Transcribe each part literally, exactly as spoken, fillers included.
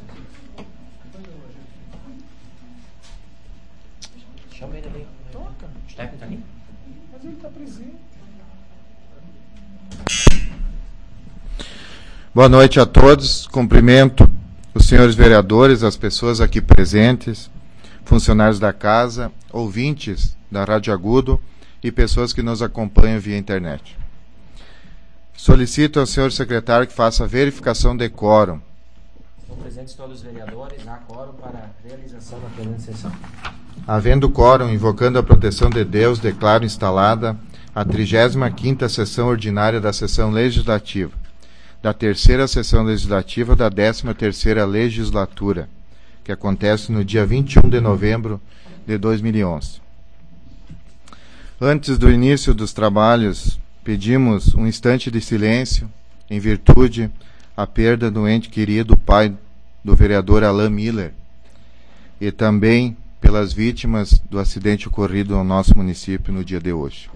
Chama ele ali. Toca. O Stephen tá ali? Mas ele está presente. Boa noite a todos. Cumprimento os senhores vereadores, as pessoas aqui presentes, funcionários da casa, ouvintes da Rádio Agudo e pessoas que nos acompanham via internet. Solicito ao senhor secretário que faça a verificação de quórum. Estão presentes todos os vereadores, há quórum para a realização da presente sessão. Havendo quórum, invocando a proteção de Deus, declaro instalada a trigésima quinta sessão ordinária da sessão legislativa, da terceira sessão legislativa da décima terceira legislatura, que acontece no dia vinte e um de novembro de dois mil e onze. Antes do início dos trabalhos, pedimos um instante de silêncio em virtude à perda do ente querido, pai do vereador Alain Miller, e também pelas vítimas do acidente ocorrido no nosso município no dia de hoje.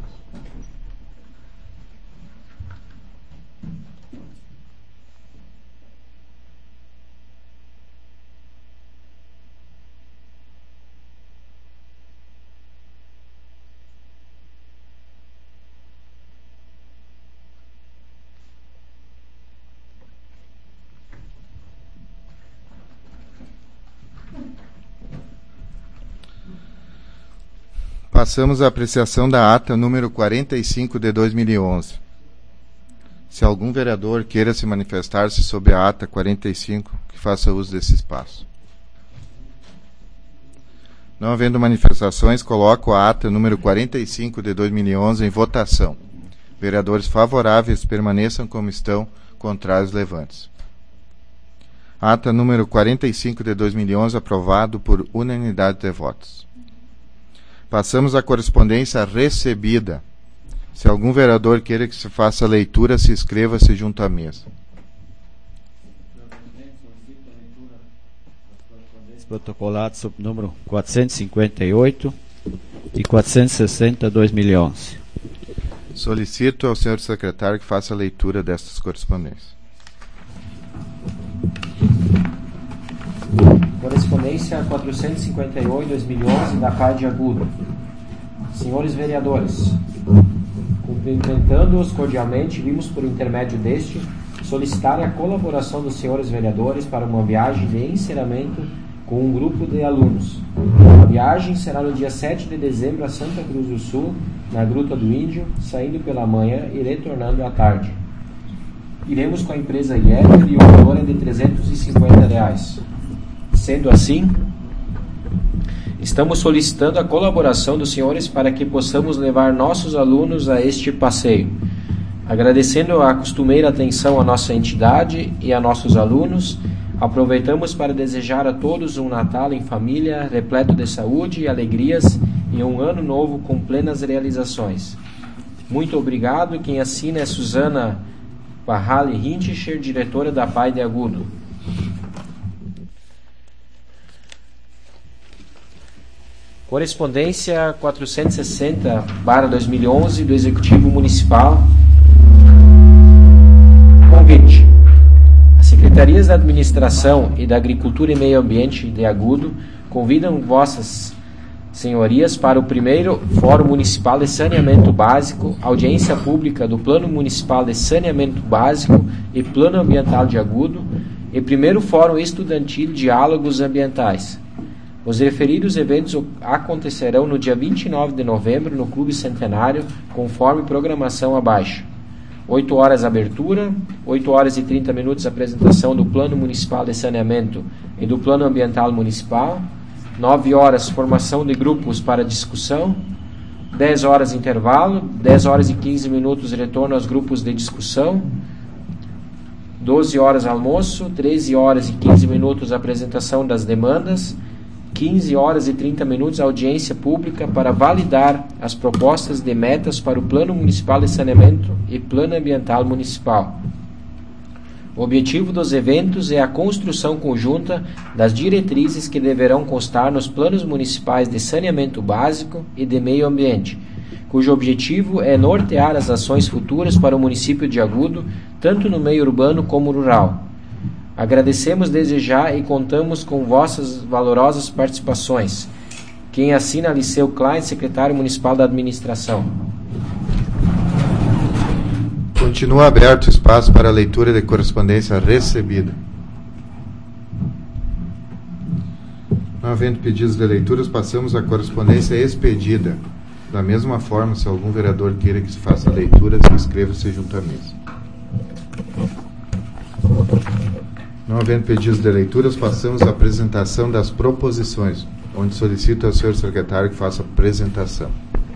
Passamos à apreciação da ata número quarenta e cinco de dois mil e onze. Se algum vereador queira se manifestar-se sobre a ata quarenta e cinco, que faça uso desse espaço. Não havendo manifestações, coloco a ata número quarenta e cinco de dois mil e onze em votação. Vereadores favoráveis permaneçam como estão, contrários levantes. Ata número quarenta e cinco de dois mil e onze aprovado por unanimidade de votos. Passamos à correspondência recebida. Se algum vereador queira que se faça a leitura, se inscreva-se junto à mesa. Protocolados sob número quatrocentos e cinquenta e oito e quatrocentos e sessenta, dois mil e onze. Solicito ao senhor secretário que faça a leitura destas correspondências. Correspondência quatrocentos e cinquenta e oito, dois mil e onze, da Pai de Agudo. Senhores vereadores, cumprimentando-os cordialmente, vimos por intermédio deste solicitar a colaboração dos senhores vereadores para uma viagem de encerramento com um grupo de alunos. A viagem será no dia sete de dezembro a Santa Cruz do Sul, na Gruta do Índio, saindo pela manhã e retornando à tarde. Iremos com a empresa Yetter e o valor é de trezentos e cinquenta reais. Sendo assim, estamos solicitando a colaboração dos senhores para que possamos levar nossos alunos a este passeio. Agradecendo a costumeira atenção à nossa entidade e a nossos alunos, aproveitamos para desejar a todos um Natal em família, repleto de saúde e alegrias, e um ano novo com plenas realizações. Muito obrigado. Quem assina é Suzana Barrale Hintischer, diretora da Pai de Agudo. Correspondência quatrocentos e sessenta barra dois mil e onze do Executivo Municipal. Convite. As Secretarias da Administração e da Agricultura e Meio Ambiente de Agudo convidam vossas senhorias para o primeiro Fórum Municipal de Saneamento Básico, audiência pública do Plano Municipal de Saneamento Básico e Plano Ambiental de Agudo e primeiro Fórum Estudantil Diálogos Ambientais. Os referidos eventos acontecerão no dia vinte e nove de novembro no Clube Centenário, conforme programação abaixo. oito horas abertura, oito horas e trinta minutos apresentação do Plano Municipal de Saneamento e do Plano Ambiental Municipal, nove horas formação de grupos para discussão, dez horas intervalo, dez horas e quinze minutos retorno aos grupos de discussão, doze horas almoço, treze horas e quinze minutos apresentação das demandas, quinze horas e trinta minutos audiência pública para validar as propostas de metas para o Plano Municipal de Saneamento e Plano Ambiental Municipal. O objetivo dos eventos é a construção conjunta das diretrizes que deverão constar nos planos municipais de saneamento básico e de meio ambiente, cujo objetivo é nortear as ações futuras para o município de Agudo, tanto no meio urbano como rural. Agradecemos desde já e contamos com vossas valorosas participações. Quem assina, Liceu Klein, secretário municipal da administração. Continua aberto o espaço para a leitura de correspondência recebida. Não havendo pedidos de leituras, passamos à correspondência expedida. Da mesma forma, se algum vereador queira que se faça leituras, inscreva-se junto à mesa. Não havendo pedidos de leituras, passamos à apresentação das proposições, onde solicito ao senhor secretário que faça a apresentação.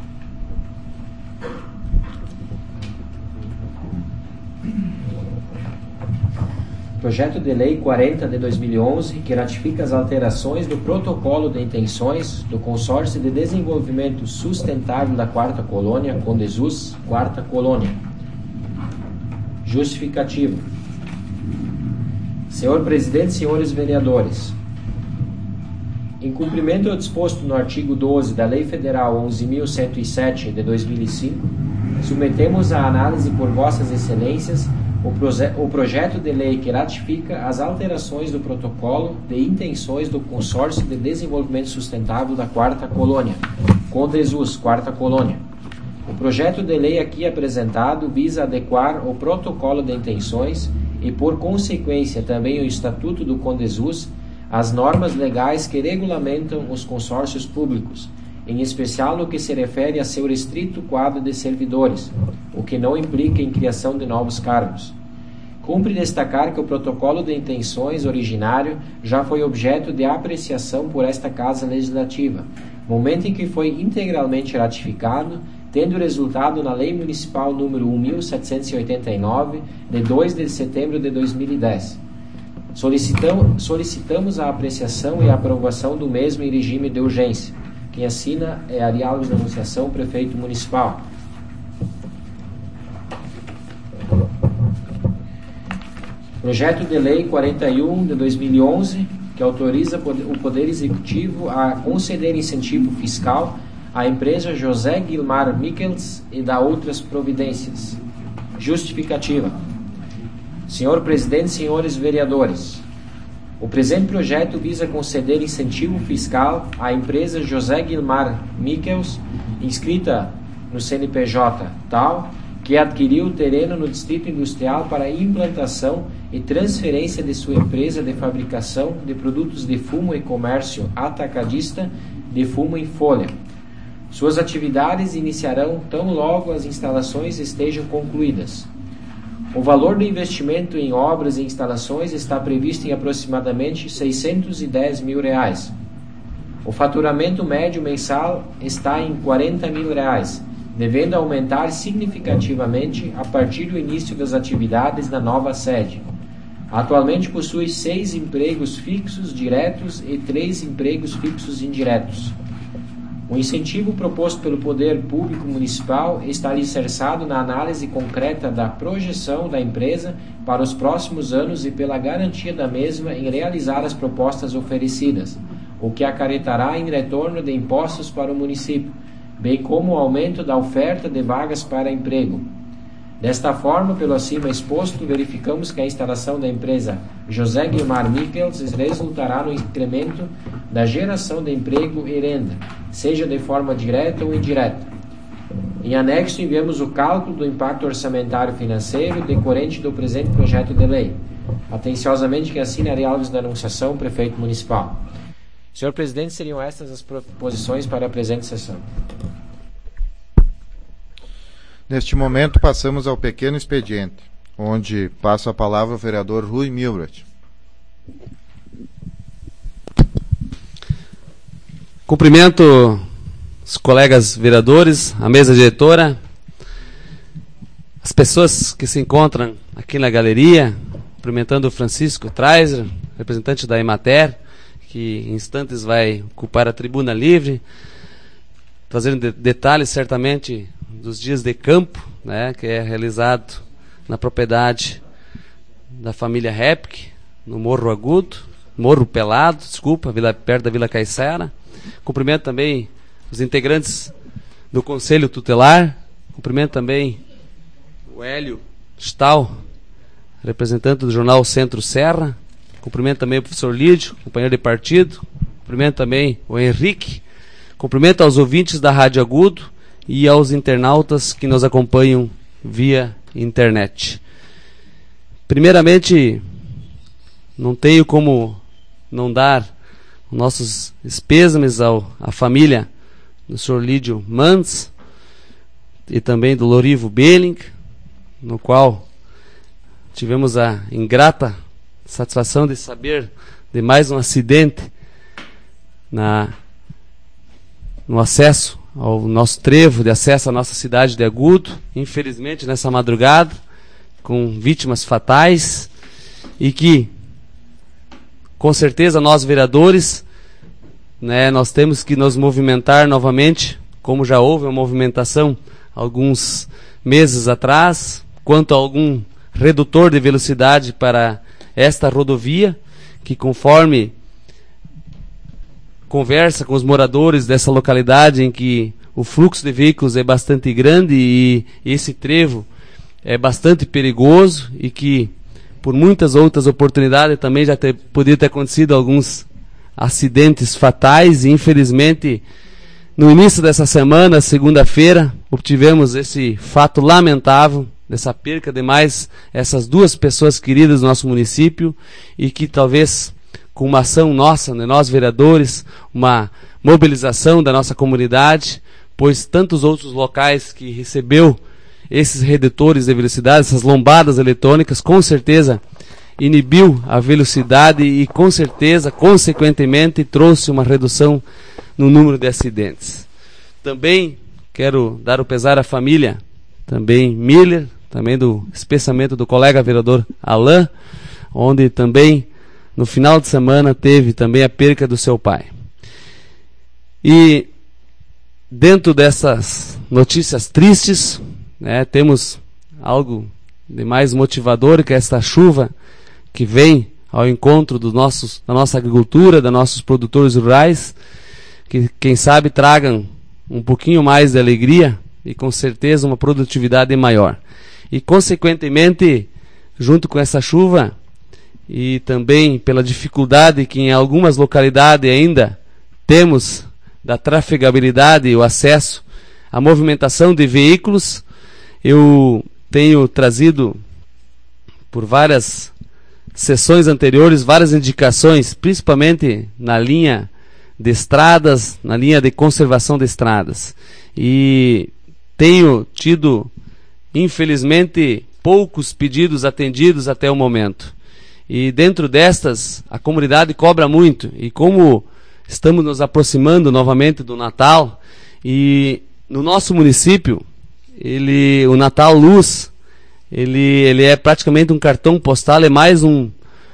Projeto de Lei quarenta de dois mil e onze, que ratifica as alterações do Protocolo de Intenções do Consórcio de Desenvolvimento Sustentável da Quarta Colônia, Condesus, Quarta Colônia. Justificativo. Senhor Presidente, senhores vereadores, em cumprimento ao disposto no artigo doze da Lei Federal onze mil cento e sete de dois mil e cinco, submetemos à análise por vossas excelências o, proje o projeto de lei que ratifica as alterações do Protocolo de Intenções do Consórcio de Desenvolvimento Sustentável da Quarta Colônia, Condesus, Quarta Colônia. O projeto de lei aqui apresentado visa adequar o Protocolo de Intenções e, por consequência, também o Estatuto do Condesus às normas legais que regulamentam os consórcios públicos, em especial no que se refere a seu restrito quadro de servidores, o que não implica em criação de novos cargos. Cumpre destacar que o protocolo de intenções originário já foi objeto de apreciação por esta Casa Legislativa, momento em que foi integralmente ratificado, tendo resultado na Lei Municipal número um mil setecentos e oitenta e nove, de dois de setembro de dois mil e dez. Solicitamos, solicitamos a apreciação e a aprovação do mesmo em regime de urgência. Quem assina é Ari Alves da Anunciação, prefeito municipal. Projeto de Lei quarenta e um de dois mil e onze, que autoriza o Poder Executivo a conceder incentivo fiscal à empresa José Guilmar Michels e da outras providências. Justificativa. Senhor Presidente, senhores vereadores, o presente projeto visa conceder incentivo fiscal à empresa José Guilmar Michels, inscrita no C N P J tal, que adquiriu o terreno no Distrito Industrial para implantação e transferência de sua empresa de fabricação de produtos de fumo e comércio atacadista de fumo em folha. Suas atividades iniciarão tão logo as instalações estejam concluídas. O valor do investimento em obras e instalações está previsto em aproximadamente seiscentos e dez mil reais. O faturamento médio mensal está em quarenta mil reais, devendo aumentar significativamente a partir do início das atividades na nova sede. Atualmente possui seis empregos fixos diretos e três empregos fixos indiretos. O incentivo proposto pelo Poder Público Municipal está alicerçado na análise concreta da projeção da empresa para os próximos anos e pela garantia da mesma em realizar as propostas oferecidas, o que acarretará em retorno de impostos para o município, bem como o aumento da oferta de vagas para emprego. Desta forma, pelo acima exposto, verificamos que a instalação da empresa José Guilmar Michels resultará no incremento da geração de emprego e renda, seja de forma direta ou indireta. Em anexo, enviamos o cálculo do impacto orçamentário financeiro decorrente do presente projeto de lei. Atenciosamente, quem assina Ari Alves da Anunciação, prefeito municipal. Senhor Presidente, seriam estas as proposições para a presente sessão. Neste momento, passamos ao pequeno expediente, onde passo a palavra ao vereador Rui Milbrat. Cumprimento os colegas vereadores, a mesa diretora, as pessoas que se encontram aqui na galeria, cumprimentando o Francisco Treiser, representante da Emater, que em instantes vai ocupar a tribuna livre, trazendo de detalhes certamente dos dias de campo, né, que é realizado na propriedade da família Repke, no Morro Agudo, Morro Pelado, desculpa, Vila, perto da Vila Caiçara. Cumprimento também os integrantes do Conselho Tutelar, cumprimento também o Hélio Stahl, representante do jornal Centro Serra, cumprimento também o professor Lídio, companheiro de partido, cumprimento também o Henrique, cumprimento aos ouvintes da Rádio Agudo e aos internautas que nos acompanham via internet. Primeiramente, não tenho como não dar nossos pêsames ao, à família do senhor Lídio Mans e também do Lorivo Belling, no qual tivemos a ingrata satisfação de saber de mais um acidente na, no acesso ao nosso trevo de acesso à nossa cidade de Agudo, infelizmente nessa madrugada, com vítimas fatais, e que com certeza nós vereadores, né, nós temos que nos movimentar novamente, como já houve uma movimentação alguns meses atrás, quanto a algum redutor de velocidade para esta rodovia, que conforme conversa com os moradores dessa localidade em que o fluxo de veículos é bastante grande e esse trevo é bastante perigoso e que por muitas outras oportunidades também já ter, poderia ter acontecido alguns acidentes fatais e infelizmente no início dessa semana, segunda-feira, obtivemos esse fato lamentável dessa perca de mais essas duas pessoas queridas do nosso município e que talvez com uma ação nossa, de nós vereadores, uma mobilização da nossa comunidade, pois tantos outros locais que recebeu esses redutores de velocidade, essas lombadas eletrônicas, com certeza inibiu a velocidade e com certeza, consequentemente, trouxe uma redução no número de acidentes. Também quero dar o pesar à família, também Miller, também do especiamento do colega vereador Alain, onde também no final de semana teve também a perca do seu pai. E dentro dessas notícias tristes, né, temos algo de mais motivador, que é esta chuva que vem ao encontro dos nossos, da nossa agricultura, dos nossos produtores rurais, que quem sabe tragam um pouquinho mais de alegria e com certeza uma produtividade maior. E consequentemente, junto com essa chuva, e também pela dificuldade que em algumas localidades ainda temos da trafegabilidade e o acesso à movimentação de veículos, eu tenho trazido por várias sessões anteriores várias indicações, principalmente na linha de estradas, na linha de conservação de estradas. E tenho tido, infelizmente, poucos pedidos atendidos até o momento. E dentro destas, a comunidade cobra muito. E como estamos nos aproximando novamente do Natal, e no nosso município, ele, o Natal Luz, ele, ele é praticamente um cartão postal, é mais um,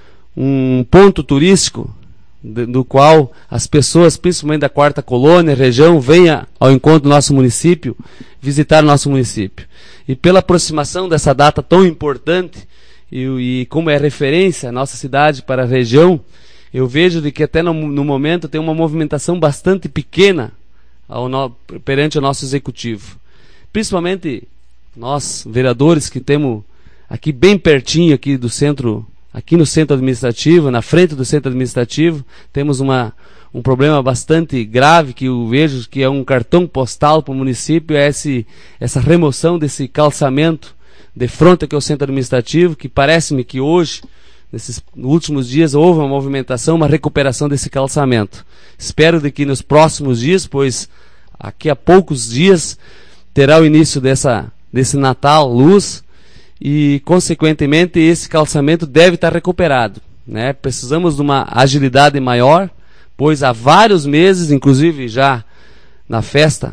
um ponto turístico, de, do qual as pessoas, principalmente da quarta colônia, região, venham ao encontro do nosso município, visitar o nosso município. E pela aproximação dessa data tão importante, E, e como é referência a nossa cidade para a região, eu vejo de que até no, no momento tem uma movimentação bastante pequena ao no, perante o nosso executivo. Principalmente nós, vereadores, que temos aqui bem pertinho aqui do centro, aqui no centro administrativo, na frente do centro administrativo, temos uma, um problema bastante grave que eu vejo que é um cartão postal para o município, é esse, essa remoção desse calçamento de fronte aqui ao centro administrativo, que parece-me que hoje, nesses últimos dias, houve uma movimentação, uma recuperação desse calçamento. Espero de que nos próximos dias, pois aqui a poucos dias terá o início dessa, desse Natal Luz e, consequentemente, esse calçamento deve estar recuperado, né? Precisamos de uma agilidade maior, pois há vários meses, inclusive já na festa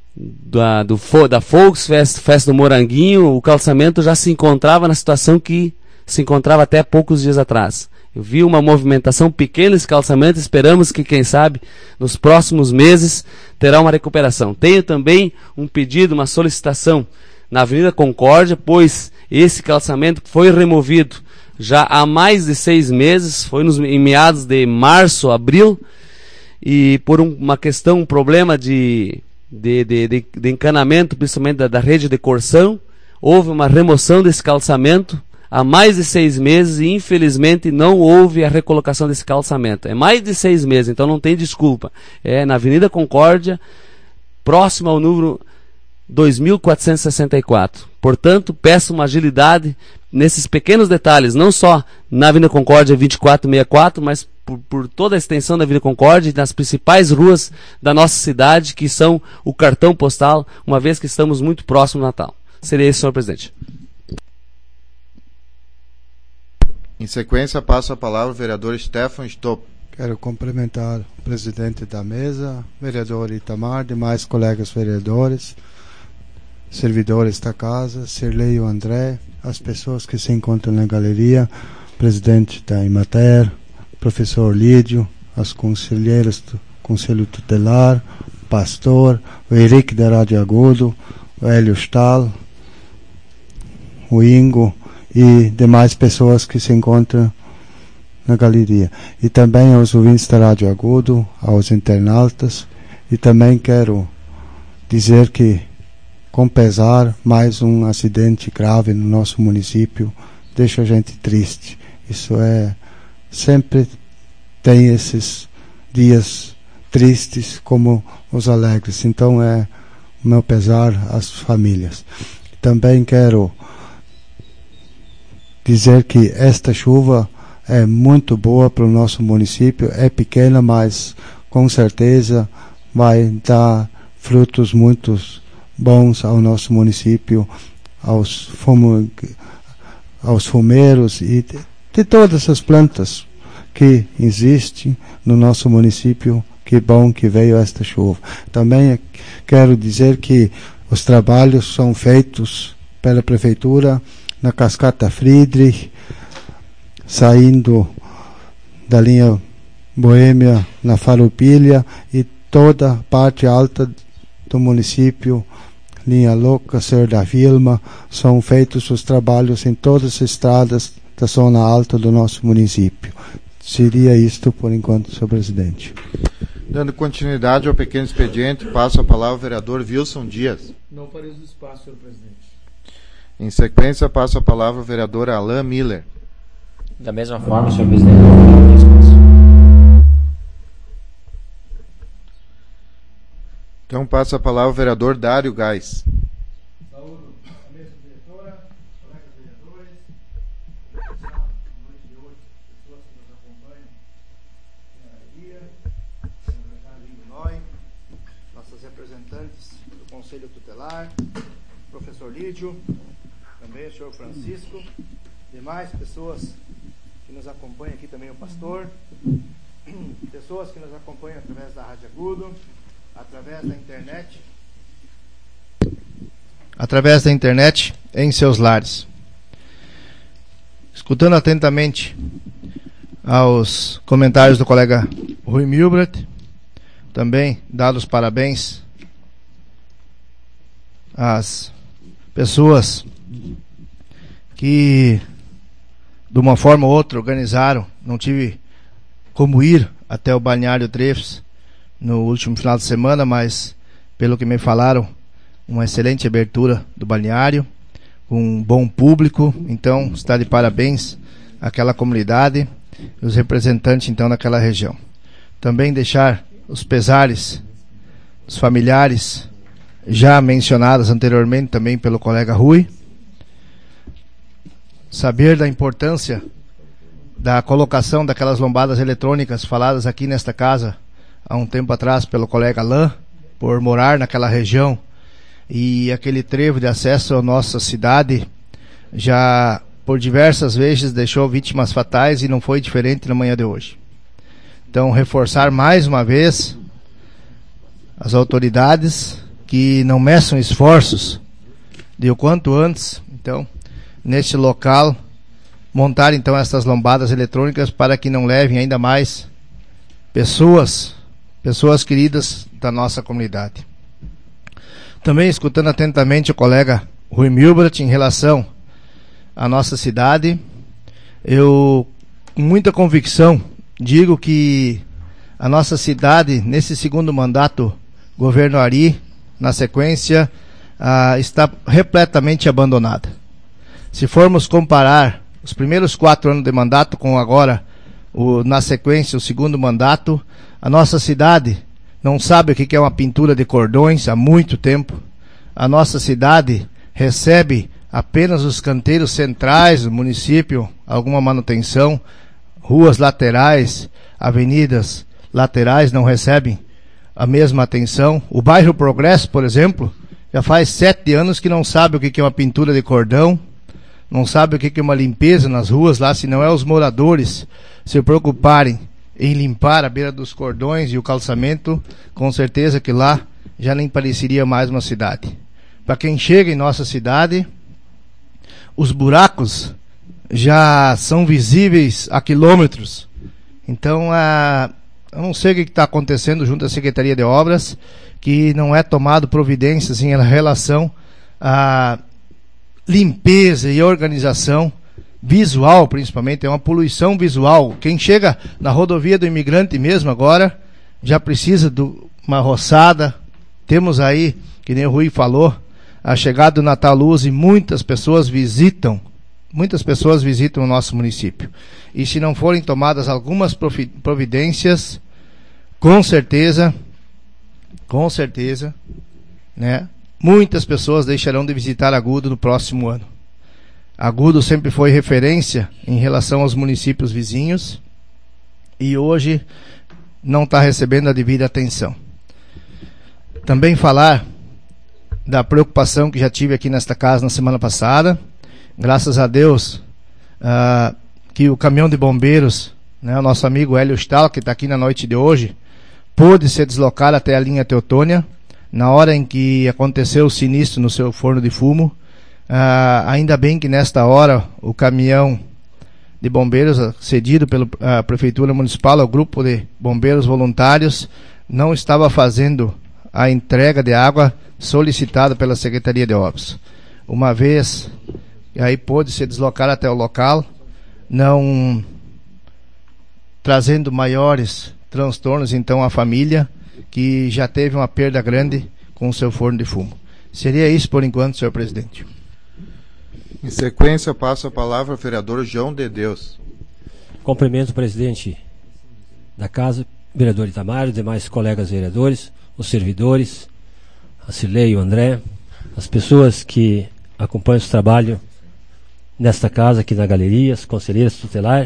Da, do, da Volksfest, festa do Moranguinho, o calçamento já se encontrava na situação que se encontrava até poucos dias atrás. Eu vi uma movimentação pequena nesse calçamento, esperamos que, quem sabe, nos próximos meses terá uma recuperação. Tenho também um pedido, uma solicitação na Avenida Concórdia, pois esse calçamento foi removido já há mais de seis meses, foi nos, em meados de março, abril, e por um, uma questão, um problema de De, de, de, de encanamento, principalmente da, da rede de corção, houve uma remoção desse calçamento há mais de seis meses e infelizmente não houve a recolocação desse calçamento. É mais de seis meses, então não tem desculpa. É na Avenida Concórdia, próximo ao número dois mil quatrocentos e sessenta e quatro. Portanto, peço uma agilidade nesses pequenos detalhes, não só na Avenida Concórdia vinte e quatro sessenta e quatro, mas por, por toda a extensão da Avenida Concórdia e nas principais ruas da nossa cidade, que são o cartão postal, uma vez que estamos muito próximo do Natal. Seria isso, senhor presidente. Em sequência, passo a palavra ao vereador Stefan Stopp. Quero cumprimentar o presidente da mesa, vereador Itamar, demais colegas vereadores, servidores da casa, Sirlei e o André, as pessoas que se encontram na galeria, presidente da Imater, professor Lídio, as conselheiras do Conselho Tutelar, pastor, o Henrique da Rádio Agudo, o Hélio Stahl, o Ingo e demais pessoas que se encontram na galeria. E também aos ouvintes da Rádio Agudo, aos internautas, e também quero dizer que, com pesar, mais um acidente grave no nosso município deixa a gente triste. Isso é, sempre tem esses dias tristes como os alegres. Então é o meu pesar às famílias. Também quero dizer que esta chuva é muito boa para o nosso município, é pequena, mas com certeza vai dar frutos muito bons ao nosso município, aos, fumo, aos fumeiros e de, de todas as plantas que existem no nosso município. Que bom que veio esta chuva. Também quero dizer que os trabalhos são feitos pela prefeitura na Cascata Friedrich, saindo da linha Boêmia na Farroupilha e toda a parte alta do município, linha Louca, Ser da Vilma, são feitos os trabalhos em todas as estradas da zona alta do nosso município. Seria isto por enquanto, senhor presidente. Dando continuidade ao pequeno expediente, passo a palavra ao vereador Wilson Dias. Não farei uso do espaço, senhor presidente. Em sequência, passo a palavra ao vereador Alain Miller. Da mesma forma, senhor presidente, não farei uso do espaço. Então, passo a palavra ao vereador Dário Gás. Saúdo a mesa diretora, colegas vereadores, pessoal, na noite de hoje, pessoas que nos acompanham na galeria, secretário Ingo Noy, nossas representantes do Conselho Tutelar, professor Lídio, também o senhor Francisco, demais pessoas que nos acompanham aqui, também o pastor, pessoas que nos acompanham através da Rádio Agudo, através da internet, através da internet em seus lares. Escutando atentamente aos comentários do colega Rui Milbrat, também dados parabéns às pessoas que de uma forma ou outra organizaram. Não tive como ir até o balneário Trefes no último final de semana, mas pelo que me falaram, uma excelente abertura do balneário, com um bom público. Então está de parabéns àquela comunidade e os representantes então naquela região. Também deixar os pesares dos familiares já mencionados anteriormente também pelo colega Rui. Saber da importância da colocação daquelas lombadas eletrônicas faladas aqui nesta casa há um tempo atrás pelo colega Alain, por morar naquela região, e aquele trevo de acesso à nossa cidade já por diversas vezes deixou vítimas fatais e não foi diferente na manhã de hoje. Então, reforçar mais uma vez as autoridades que não meçam esforços de o quanto antes, então, neste local, montar então essas lombadas eletrônicas para que não levem ainda mais pessoas, pessoas queridas da nossa comunidade. Também escutando atentamente o colega Rui Milbrat em relação à nossa cidade, eu com muita convicção digo que a nossa cidade, nesse segundo mandato governo Ari, na sequência, ah, está repletamente abandonada. Se formos comparar os primeiros quatro anos de mandato, com agora, o, na sequência, o segundo mandato, a nossa cidade não sabe o que é uma pintura de cordões há muito tempo. A nossa cidade recebe apenas os canteiros centrais do município, alguma manutenção, ruas laterais, avenidas laterais não recebem a mesma atenção. O bairro Progresso, por exemplo, já faz sete anos que não sabe o que é uma pintura de cordão, não sabe o que é uma limpeza nas ruas lá, se não é os moradores se preocuparem em limpar a beira dos cordões e o calçamento, com certeza que lá já nem pareceria mais uma cidade. Para quem chega em nossa cidade, os buracos já são visíveis a quilômetros. Então, ah, eu não sei o que está acontecendo junto à Secretaria de Obras, que não é tomado providências em relação à limpeza e organização visual, principalmente. É uma poluição visual. Quem chega na rodovia do Imigrante mesmo agora, já precisa de uma roçada. Temos aí, que nem o Rui falou, a chegada do Natal Luz, e muitas pessoas visitam, muitas pessoas visitam o nosso município. E se não forem tomadas algumas providências, com certeza, com certeza, né, muitas pessoas deixarão de visitar Agudo no próximo ano. Agudo sempre foi referência em relação aos municípios vizinhos e hoje não está recebendo a devida atenção. Também falar da preocupação que já tive aqui nesta casa na semana passada. Graças a Deus uh, que o caminhão de bombeiros, né, o nosso amigo Hélio Stahl, que está aqui na noite de hoje, pôde se deslocar até a linha Teotônia na hora em que aconteceu o sinistro no seu forno de fumo. Uh, ainda bem que nesta hora o caminhão de bombeiros cedido pela uh, Prefeitura Municipal ao grupo de bombeiros voluntários não estava fazendo a entrega de água solicitada pela Secretaria de Obras. Uma vez aí pôde se deslocar até o local, não trazendo maiores transtornos então à família, que já teve uma perda grande com o seu forno de fumo. Seria isso por enquanto, senhor presidente. Em sequência, passo a palavra ao vereador João de Deus. Cumprimento o presidente da casa, vereador Itamar, os demais colegas vereadores, os servidores, a Cirlei, o André, as pessoas que acompanham o trabalho nesta casa, aqui na galeria, as conselheiras tutelares,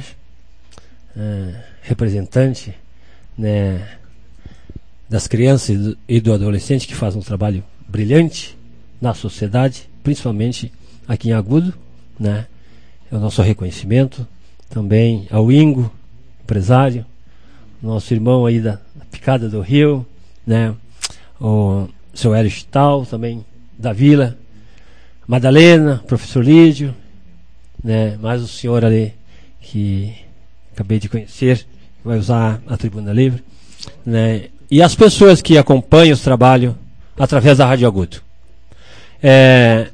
é, representante, né, das crianças e do, e do adolescente, que fazem um trabalho brilhante na sociedade, principalmente aqui em Agudo, né? É o nosso reconhecimento. Também ao Ingo, empresário, nosso irmão aí da, da Picada do Rio, né? O seu Hélio Stahl, também da Vila, Madalena, professor Lídio, né? Mais o senhor ali que acabei de conhecer, vai usar a Tribuna Livre, né? E as pessoas que acompanham o trabalho através da Rádio Agudo. É,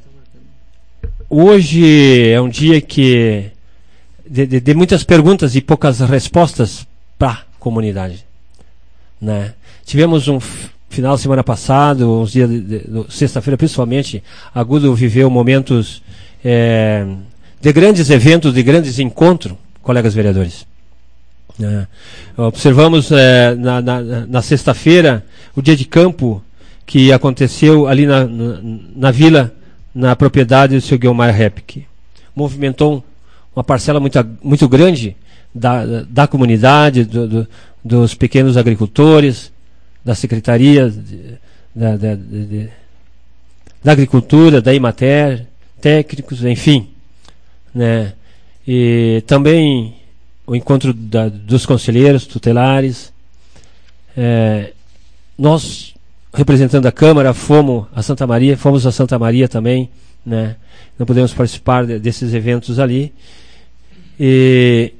hoje é um dia que de, de, de muitas perguntas e poucas respostas para a comunidade, né? Tivemos um f- final de semana passado, uns dias de, de, de sexta-feira principalmente, Agudo viveu momentos é, de grandes eventos, de grandes encontros, colegas vereadores. É, observamos é, na, na, na sexta-feira o dia de campo que aconteceu ali na, na, na vila, na propriedade do seu Guilmar Repke. Movimentou uma parcela muito, muito grande da, da, da comunidade, do, do, dos pequenos agricultores, da Secretaria de, da, da, de, da Agricultura, da Imater, técnicos, enfim, né? E também o encontro da, dos conselheiros tutelares. É, nós, representando a Câmara, fomos a Santa Maria, fomos a Santa Maria também, né? Não podemos participar de, desses eventos ali. E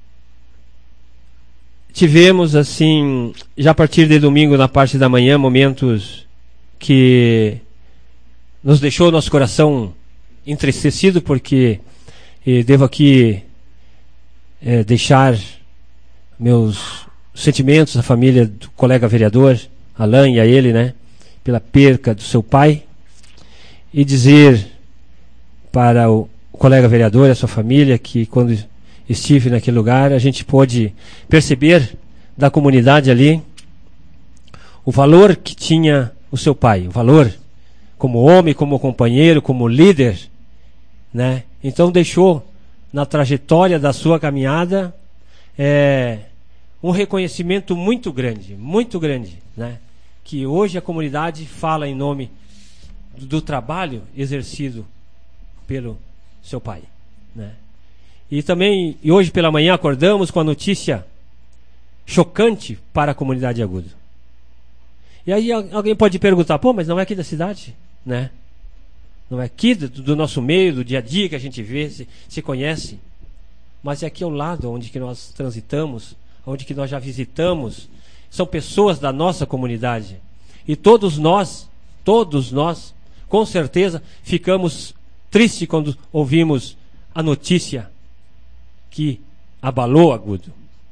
tivemos, assim, já a partir de domingo, na parte da manhã, momentos que nos deixou o nosso coração entristecido, porque e devo aqui é, deixar meus sentimentos à família do colega vereador Alain e a ele, né, pela perca do seu pai, e dizer para o, o colega vereador e a sua família, que quando estive naquele lugar, a gente pôde perceber da comunidade ali o valor que tinha o seu pai, o valor como homem, como companheiro, como líder, né? Então deixou na trajetória da sua caminhada é, um reconhecimento muito grande, muito grande, né? Que hoje a comunidade fala em nome do, do trabalho exercido pelo seu pai, né? E também, e hoje pela manhã acordamos com a notícia chocante para a comunidade de Agudo. E aí alguém pode perguntar, pô, mas não é aqui da cidade, né? Não é aqui do, do nosso meio, do dia a dia que a gente vê, se, se conhece, mas é aqui ao lado onde que nós transitamos, onde que nós já visitamos, são pessoas da nossa comunidade. E todos nós, todos nós, com certeza, ficamos tristes quando ouvimos a notícia que abalou Agudo.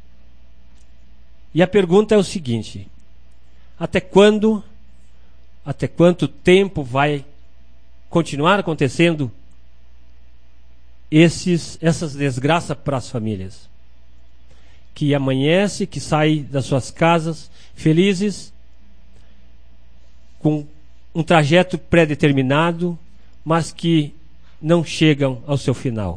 E a pergunta é o seguinte: até quando, até quanto tempo vai continuar acontecendo esses, essas desgraças para as famílias? Que amanhece, que sai das suas casas felizes, com um trajeto pré-determinado, mas que não chegam ao seu final.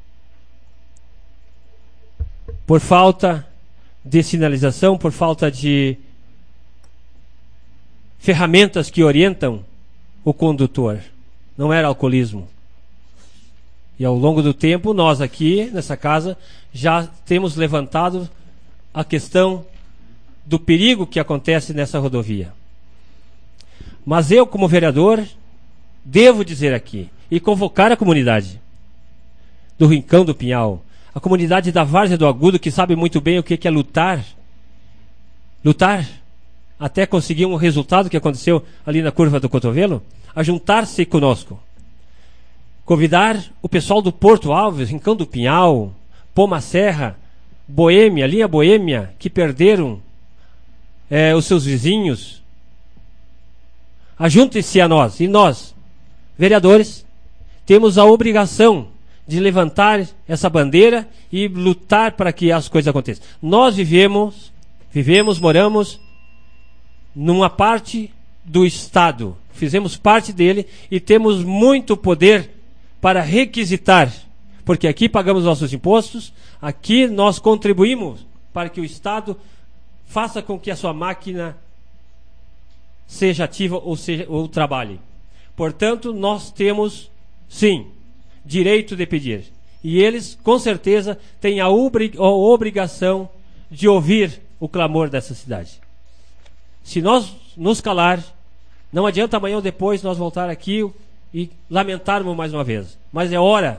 Por falta de sinalização, por falta de ferramentas que orientam o condutor. Não era alcoolismo. E ao longo do tempo, nós aqui nessa casa já temos levantado a questão do perigo que acontece nessa rodovia. Mas eu, como vereador, devo dizer aqui e convocar a comunidade do Rincão do Pinhal, a comunidade da Várzea do Agudo, que sabe muito bem o que é lutar, lutar até conseguir um resultado que aconteceu ali na curva do cotovelo, a juntar-se conosco. Convidar o pessoal do Porto Alves, Rincão do Pinhal, Poma Serra, Boêmia, ali a Boêmia, que perderam é, os seus vizinhos. Ajuntem-se a nós. E nós, vereadores, temos a obrigação de levantar essa bandeira e lutar para que as coisas aconteçam. Nós vivemos, vivemos, moramos numa parte do Estado. Fizemos parte dele e temos muito poder para requisitar, porque aqui pagamos nossos impostos, aqui nós contribuímos para que o Estado faça com que a sua máquina seja ativa ou, seja, ou trabalhe. Portanto, nós temos, sim, direito de pedir. E eles, com certeza, têm a, obrig- a obrigação de ouvir o clamor dessa cidade. Se nós nos calar, não adianta amanhã ou depois nós voltar aqui e lamentarmos mais uma vez. Mas é hora,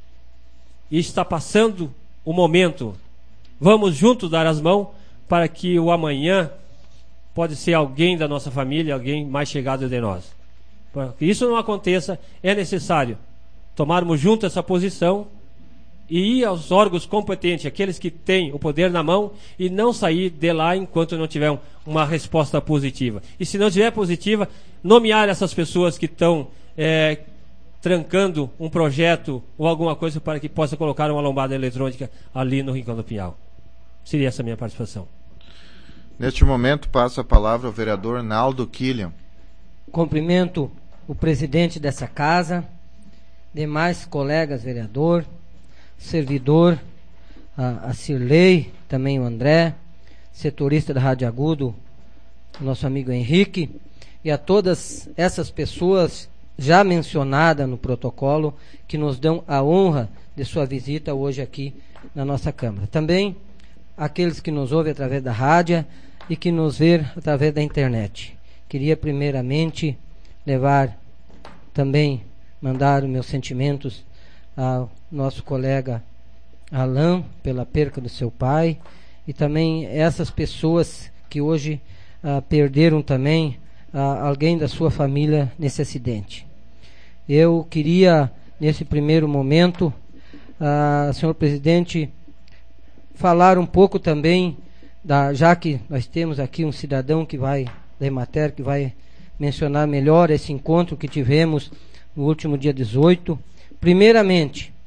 e está passando o momento. Vamos juntos dar as mãos para que o amanhã pode ser alguém da nossa família, alguém mais chegado de nós. Para que isso não aconteça, é necessário tomarmos juntos essa posição e ir aos órgãos competentes, aqueles que têm o poder na mão, e não sair de lá enquanto não tiver uma resposta positiva. E se não tiver positiva, nomear essas pessoas que estão é, trancando um projeto ou alguma coisa para que possa colocar uma lombada eletrônica ali no Rincão do Pinhal. Seria essa a minha participação. Neste momento, passo a palavra ao vereador Naldo Killian. Cumprimento o presidente dessa casa, demais colegas vereador, servidor, a, a Cirlei, também o André, setorista da Rádio Agudo, nosso amigo Henrique, e a todas essas pessoas já mencionadas no protocolo, que nos dão a honra de sua visita hoje aqui na nossa Câmara. Também aqueles que nos ouvem através da rádio e que nos vê através da internet. Queria primeiramente levar também, mandar os meus sentimentos ao nosso colega Alain pela perca do seu pai, e também essas pessoas que hoje ah, perderam também ah, alguém da sua família nesse acidente. Eu queria, nesse primeiro momento, ah, senhor presidente, falar um pouco também, da, já que nós temos aqui um cidadão que vai, da Emater, que vai mencionar melhor esse encontro que tivemos no último dia dezoito. Primeiramente,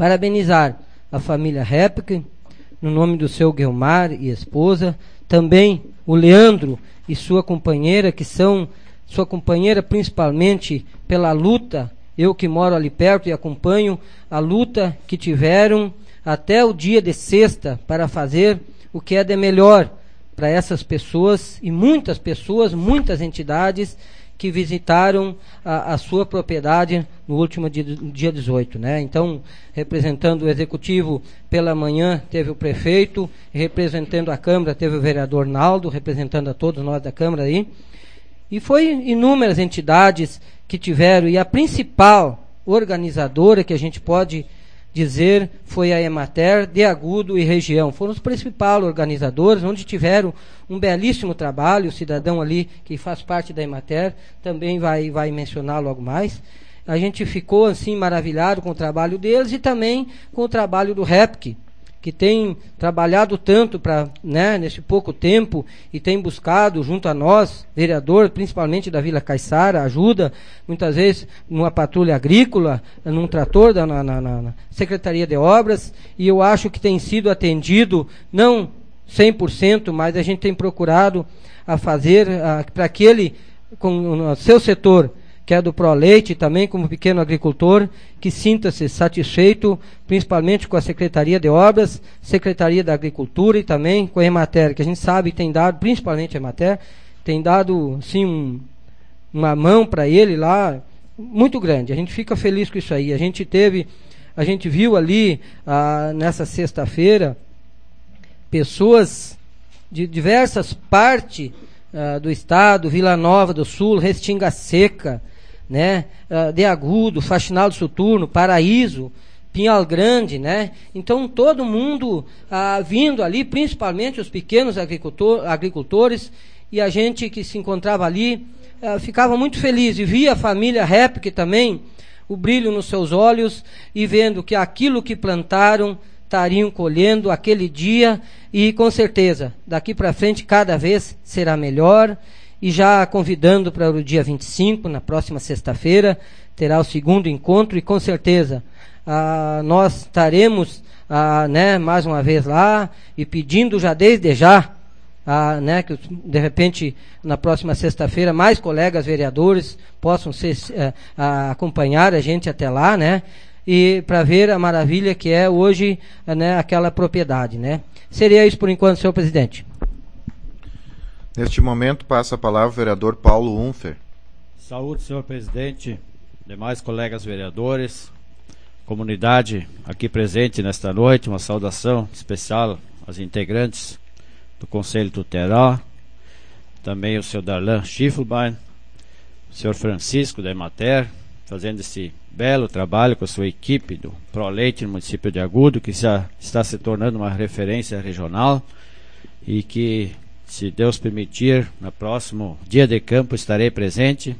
Parabenizar a família Repke, no nome do seu Guilmar e esposa, também o Leandro e sua companheira, que são sua companheira principalmente pela luta, eu que moro ali perto e acompanho a luta que tiveram até o dia de sexta para fazer o que é de melhor para essas pessoas e muitas pessoas, muitas entidades que visitaram a, a sua propriedade no último dia, dia dezoito, né? Então, representando o executivo pela manhã, teve o prefeito, representando a Câmara, teve o vereador Naldo, representando a todos nós da Câmara aí. E foi inúmeras entidades que tiveram, e a principal organizadora que a gente pode dizer foi a Emater de Agudo e região. Foram os principais organizadores, onde tiveram um belíssimo trabalho. O cidadão ali que faz parte da Emater também vai, vai mencionar logo mais. A gente ficou assim maravilhado com o trabalho deles e também com o trabalho do Repke, que tem trabalhado tanto para, né, nesse pouco tempo, e tem buscado junto a nós, vereador, principalmente da Vila Caiçara, ajuda muitas vezes numa patrulha agrícola, num trator da na, na, na Secretaria de Obras, e eu acho que tem sido atendido, não cem por cento, mas a gente tem procurado a fazer para aquele, com o seu setor, que é do Proleite, também como pequeno agricultor, que sinta-se satisfeito, principalmente com a Secretaria de Obras, Secretaria da Agricultura e também com a Emater, que a gente sabe tem dado, principalmente a Emater, tem dado, sim, um, uma mão para ele lá, muito grande. A gente fica feliz com isso aí. A gente teve, a gente viu ali, ah, nessa sexta-feira, pessoas de diversas partes ah, do estado, Vila Nova do Sul, Restinga Seca, né, uh, de Agudo, Faxinal do Soturno, Paraíso, Pinhal Grande, né? Então todo mundo uh, vindo ali, principalmente os pequenos agricultor, agricultores, e a gente que se encontrava ali uh, ficava muito feliz e via a família Repke também, o brilho nos seus olhos e vendo que aquilo que plantaram estariam colhendo aquele dia, e com certeza daqui para frente cada vez será melhor. E já convidando para o dia vinte e cinco, na próxima sexta-feira, terá o segundo encontro, e com certeza ah, nós estaremos ah, né, mais uma vez lá, e pedindo já desde já, ah, né, que de repente na próxima sexta-feira mais colegas vereadores possam ser, eh, ah, acompanhar a gente até lá, né, e para ver a maravilha que é hoje, né, aquela propriedade, né. Seria isso por enquanto, senhor presidente. Neste momento, passa a palavra o vereador Paulo Unfer. Saúde, senhor presidente, demais colegas vereadores, comunidade aqui presente nesta noite, uma saudação especial aos integrantes do Conselho Tutelar, também o senhor Darlan Schiffelbein, o senhor Francisco da Emater, fazendo esse belo trabalho com a sua equipe do Proleite no município de Agudo, que já está se tornando uma referência regional, e que, se Deus permitir, no próximo dia de campo estarei presente.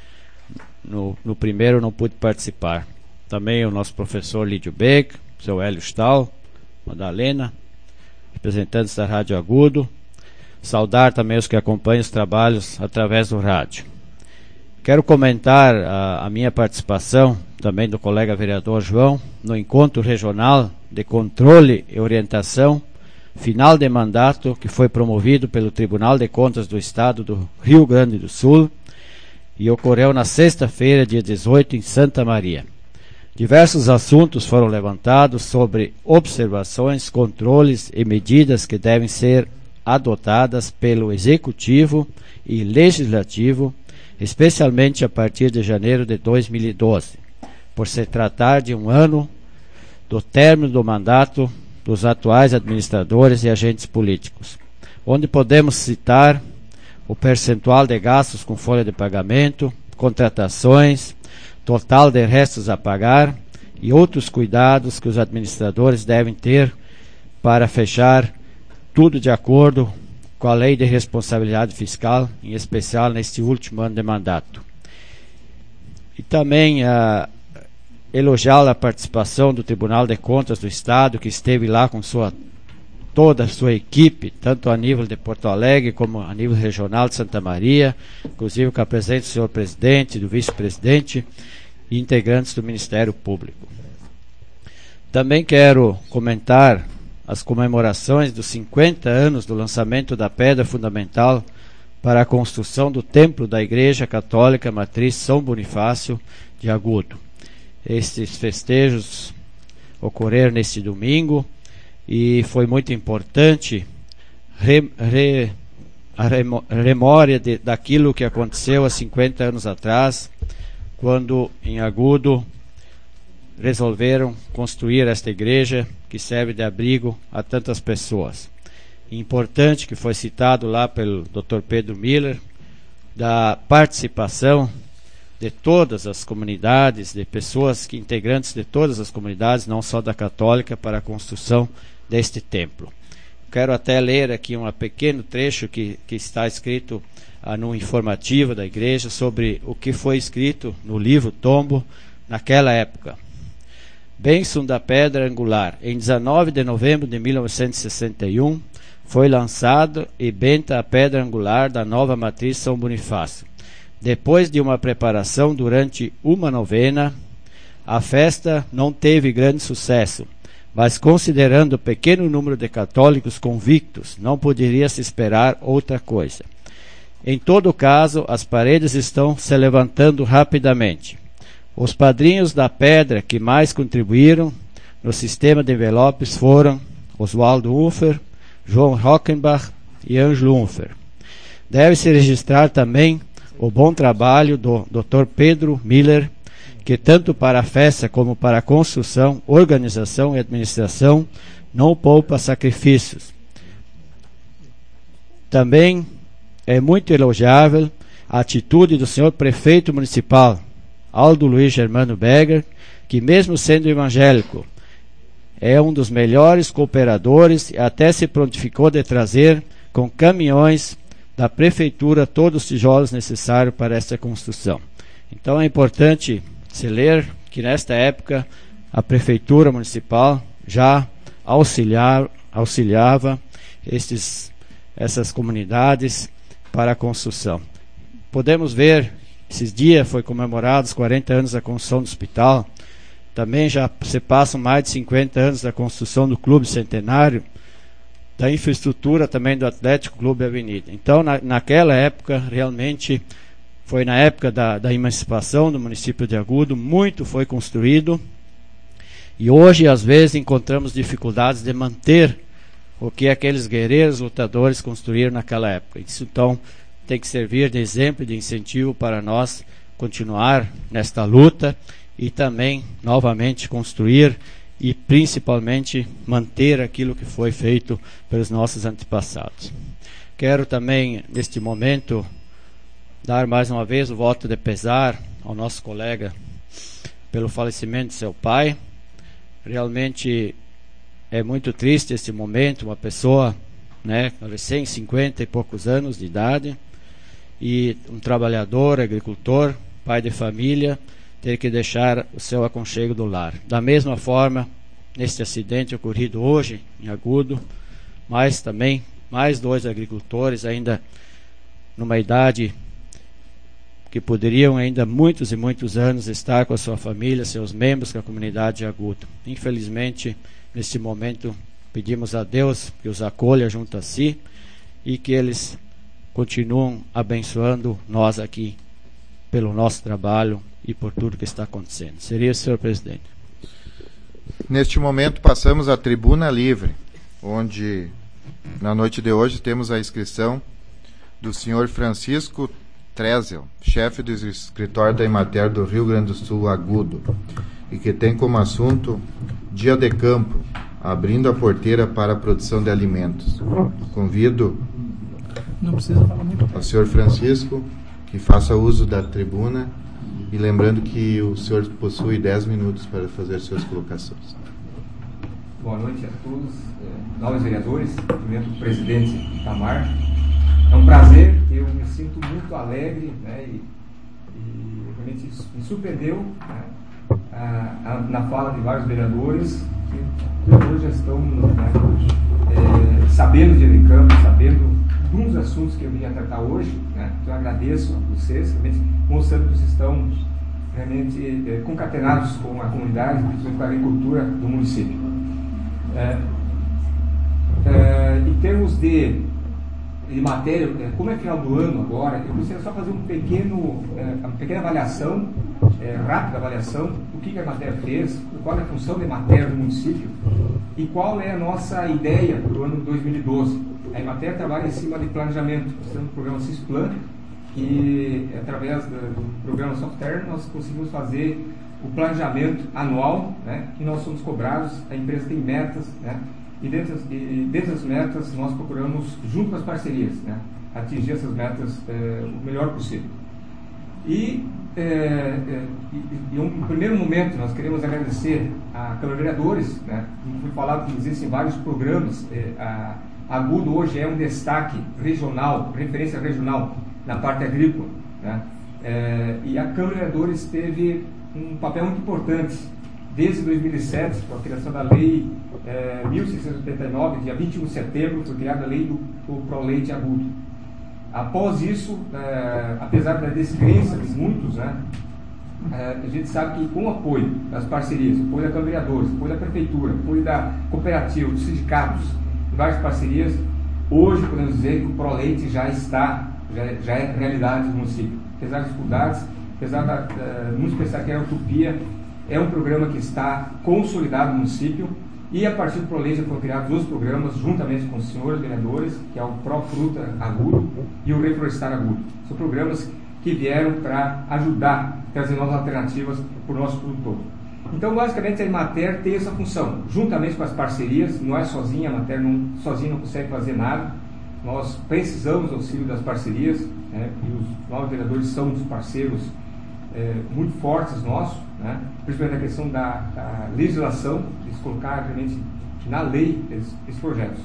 No, no primeiro não pude participar. Também o nosso professor Lídio Beck, o seu Hélio Stahl, Madalena, representantes da Rádio Agudo. Saudar também os que acompanham os trabalhos através do rádio. Quero comentar a, a minha participação, também do colega vereador João, no encontro regional de controle e orientação final de mandato, que foi promovido pelo Tribunal de Contas do Estado do Rio Grande do Sul e ocorreu na sexta-feira, dia dezoito, em Santa Maria. Diversos assuntos foram levantados sobre observações, controles e medidas que devem ser adotadas pelo Executivo e Legislativo, especialmente a partir de janeiro de dois mil e doze, por se tratar de um ano do término do mandato dos atuais administradores e agentes políticos, onde podemos citar o percentual de gastos com folha de pagamento, contratações, total de restos a pagar e outros cuidados que os administradores devem ter para fechar tudo de acordo com a Lei de Responsabilidade Fiscal, em especial neste último ano de mandato. E também a elogiar a participação do Tribunal de Contas do Estado, que esteve lá com sua, toda a sua equipe, tanto a nível de Porto Alegre como a nível regional de Santa Maria, inclusive com a presença do senhor presidente, do vice-presidente e integrantes do Ministério Público. Também quero comentar as comemorações dos cinquenta anos do lançamento da pedra fundamental para a construção do templo da Igreja Católica Matriz São Bonifácio de Agudo. Estes festejos ocorreram neste domingo e foi muito importante re, re, a remo, memória de, daquilo que aconteceu há cinquenta anos atrás, quando em Agudo resolveram construir esta igreja que serve de abrigo a tantas pessoas. Importante que foi citado lá pelo doutor Pedro Miller, da participação de todas as comunidades, de pessoas que integrantes de todas as comunidades, não só da católica, para a construção deste templo. Quero até ler aqui um pequeno trecho que, que está escrito ah, no informativo da igreja sobre o que foi escrito no livro Tombo naquela época. Bênção da pedra angular. Em dezenove de novembro de mil novecentos e sessenta e um, foi lançado e benta a pedra angular da nova matriz São Bonifácio. Depois de uma preparação durante uma novena, a festa não teve grande sucesso, mas considerando o pequeno número de católicos convictos, não poderia se esperar outra coisa. Em todo caso, as paredes estão se levantando rapidamente. Os padrinhos da pedra que mais contribuíram no sistema de envelopes foram Oswaldo Unfer, João Rockenbach e Ângelo Unfer. Deve-se registrar também o bom trabalho do doutor Pedro Miller, que tanto para a festa como para a construção, organização e administração não poupa sacrifícios. Também é muito elogiável a atitude do senhor prefeito municipal, Aldo Luiz Germano Berger, que mesmo sendo evangélico, é um dos melhores cooperadores e até se prontificou de trazer com caminhões da prefeitura todos os tijolos necessários para esta construção. Então é importante se ler que nesta época a prefeitura municipal já auxiliar, auxiliava estes, essas comunidades para a construção. Podemos ver, esses dias foi comemorados quarenta anos da construção do hospital, também já se passam mais de cinquenta anos da construção do Clube Centenário, da infraestrutura também do Atlético Clube Avenida. Então, na, naquela época, realmente, foi na época da, da emancipação do município de Agudo, muito foi construído, e hoje, às vezes, encontramos dificuldades de manter o que aqueles guerreiros lutadores construíram naquela época. Isso, então, tem que servir de exemplo e de incentivo para nós continuar nesta luta e também, novamente, construir e principalmente manter aquilo que foi feito pelos nossos antepassados. Quero também, neste momento, dar mais uma vez o voto de pesar ao nosso colega pelo falecimento de seu pai. Realmente é muito triste esse momento, uma pessoa, né, recém cinquenta e poucos anos de idade, e um trabalhador, agricultor, pai de família, ter que deixar o seu aconchego do lar. Da mesma forma, neste acidente ocorrido hoje em Agudo, mas também mais dois agricultores ainda numa idade que poderiam ainda muitos e muitos anos estar com a sua família, seus membros, com a comunidade de Agudo. Infelizmente, neste momento, pedimos a Deus que os acolha junto a si e que eles continuam abençoando nós aqui pelo nosso trabalho e por tudo que está acontecendo. Seria, senhor presidente. Neste momento passamos à tribuna livre, onde na noite de hoje temos a inscrição do senhor Francisco Trezel, chefe do escritório da Emater do Rio Grande do Sul, Agudo, e que tem como assunto Dia de Campo, abrindo a porteira para a produção de alimentos. Convido ao senhor Francisco que faça uso da tribuna e lembrando que o senhor possui dez minutos para fazer suas colocações. Boa noite a todos, eh, nobres vereadores, primeiro presidente Itamar. É um prazer, eu me sinto muito alegre, né, e, e realmente me surpreendeu, né, a, a, na fala de vários vereadores que hoje já estão, né, é, sabendo de Dia de Campo, sabendo de uns assuntos que eu vim a tratar hoje, né. Então eu agradeço a vocês, realmente mostrando que vocês estão realmente é, concatenados com a comunidade, principalmente com a agricultura do município. É, é, em termos de, de matéria, é, como é final do ano agora, eu gostaria só fazer um pequeno, é, uma pequena avaliação, é, rápida avaliação, do que, que a matéria fez, qual é a função de matéria do município e qual é a nossa ideia para o ano dois mil e doze. A Emater trabalha em cima de planejamento. Nós temos o programa Cisplan, e através do, do programa Software nós conseguimos fazer o planejamento anual, né, e nós somos cobrados, a empresa tem metas, né, e dentro, e dentro das metas nós procuramos, junto com as parcerias, né, atingir essas metas é, o melhor possível. E, é, é, e, e um primeiro momento nós queremos agradecer a Câmara de Vereadores, né, foi falado que existem vários programas, é, a Agudo hoje é um destaque regional, referência regional na parte agrícola, né? É, e a Câmara de Vereadores teve um papel muito importante desde dois mil e sete, com a criação da Lei é, mil seiscentos e oitenta e nove, dia vinte e um de setembro, foi criada a Lei do, do Proleite Agudo. Após isso, é, apesar da descrença de muitos, né, é, a gente sabe que com o apoio das parcerias, apoio da Câmara de Vereadores, apoio da Prefeitura, apoio da cooperativa, dos sindicatos, várias parcerias, hoje podemos dizer que o Proleite já está, já, já é realidade do município. Apesar das dificuldades, apesar da, da muitos pensar que é utopia, é um programa que está consolidado no município, e a partir do Proleite foram criados dois programas, juntamente com os senhores vereadores, que é o Pro Fruta Agudo e o Reflorestar Agudo. São programas que vieram para ajudar, trazer novas alternativas para o nosso produtor. Então, basicamente, a Emater tem essa função, juntamente com as parcerias, não é sozinha, a Emater não, sozinha não consegue fazer nada, nós precisamos do auxílio das parcerias, né, e os novos vereadores são dos parceiros é, muito fortes nossos, né, principalmente na questão da, da legislação, de se colocar realmente na lei esses, esses projetos.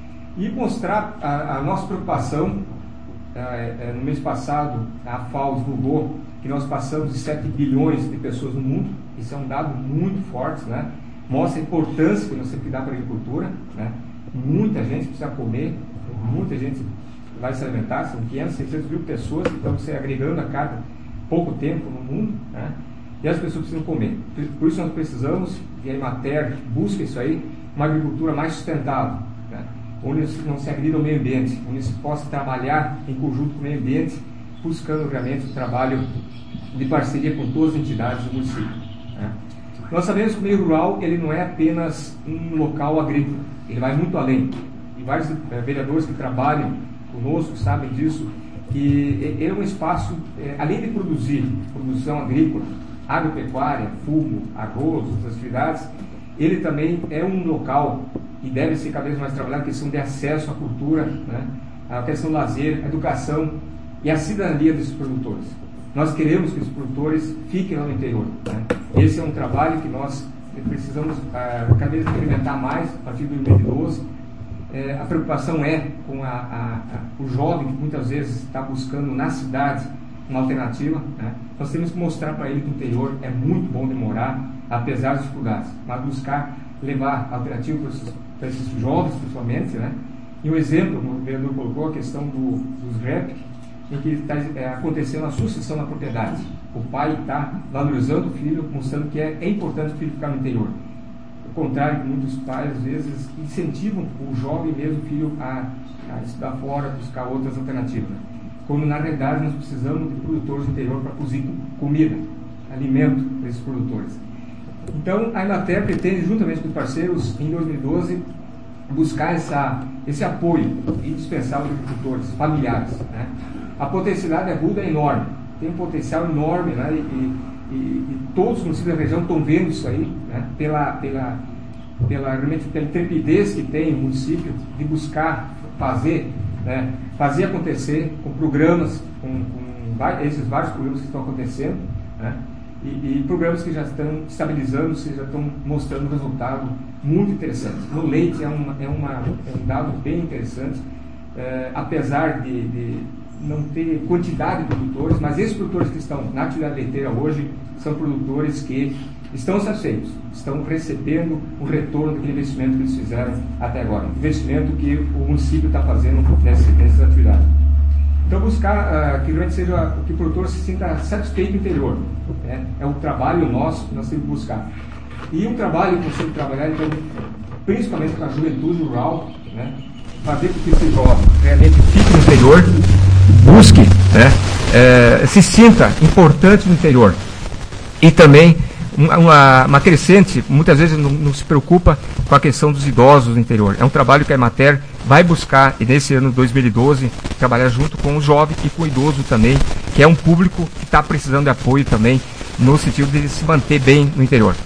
E mostrar a, a nossa preocupação, é, é, no mês passado, a FAO divulgou que nós passamos de sete bilhões de pessoas no mundo. Isso é um dado muito forte, né? Mostra a importância que nós temos que dar para a agricultura, né? Muita gente precisa comer, muita gente vai se alimentar, são quinhentas, seiscentas mil pessoas que estão se agregando a cada pouco tempo no mundo, né? E as pessoas precisam comer. Por isso nós precisamos, e a Emater busca isso aí, uma agricultura mais sustentável, né? Onde não se agrida ao meio ambiente, onde se possa trabalhar em conjunto com o meio ambiente, buscando realmente o trabalho de parceria com todas as entidades do município. Né? Nós sabemos que o meio rural ele não é apenas um local agrícola, ele vai muito além. E vários é, vereadores que trabalham conosco sabem disso, que ele é um espaço, é, além de produzir produção agrícola, agropecuária, fumo, arroz, outras atividades, ele também é um local que deve ser cada vez mais trabalhado, a questão de acesso à cultura, né? A questão do lazer, a educação e a cidadania desses produtores. Nós queremos que os produtores fiquem lá no interior, né? Esse é um trabalho que nós precisamos uh, cada vez implementar mais a partir de dois mil e doze. É, a preocupação é com a, a, a, o jovem que muitas vezes está buscando na cidade uma alternativa, né? Nós temos que mostrar para ele que o interior é muito bom de morar, apesar das dificuldades, mas buscar levar alternativa para esses, para esses jovens, principalmente, né? E um exemplo, como o vereador colocou, a questão do, dos R E P, em que está é, acontecendo a sucessão na propriedade. O pai está valorizando o filho, mostrando que é, é importante o filho ficar no interior. Ao contrário, que muitos pais, às vezes, incentivam o jovem mesmo filho a, a estudar fora, buscar outras alternativas. Né? Quando, na realidade, nós precisamos de produtores do interior para produzir comida, alimento para esses produtores. Então, a Emater pretende, juntamente com os parceiros, em dois mil e doze, buscar essa, esse apoio indispensável aos agricultores familiares. Né? A potencialidade aguda é enorme, tem um potencial enorme, né? e, e, e todos os municípios da região estão vendo isso aí, né? pela, pela, pela, realmente, pela intrepidez que tem o município de buscar fazer, né? fazer acontecer com programas, com, com esses vários programas que estão acontecendo, né? e, e programas que já estão estabilizando, já estão mostrando um resultado muito interessante. No leite é, uma, é, uma, é um dado bem interessante, é, apesar de, de não ter quantidade de produtores, mas esses produtores que estão na atividade leiteira hoje são produtores que estão satisfeitos, estão recebendo o retorno daquele investimento que eles fizeram até agora, investimento que o município está fazendo nessa, nessa atividade. Então, buscar uh, que realmente seja que o produtor se sinta satisfeito no interior. Né? É um trabalho nosso que nós temos que buscar. E um trabalho que nós temos que trabalhar, então, principalmente com a juventude rural, né? Fazer com que esse jovem realmente fique no interior, busque, né? É, se sinta importante no interior. E também uma, uma crescente, muitas vezes não, não se preocupa com a questão dos idosos no interior. É um trabalho que a Emater vai buscar, e nesse ano dois mil e doze, trabalhar junto com o jovem e com o idoso também, que é um público que está precisando de apoio também, no sentido de se manter bem no interior.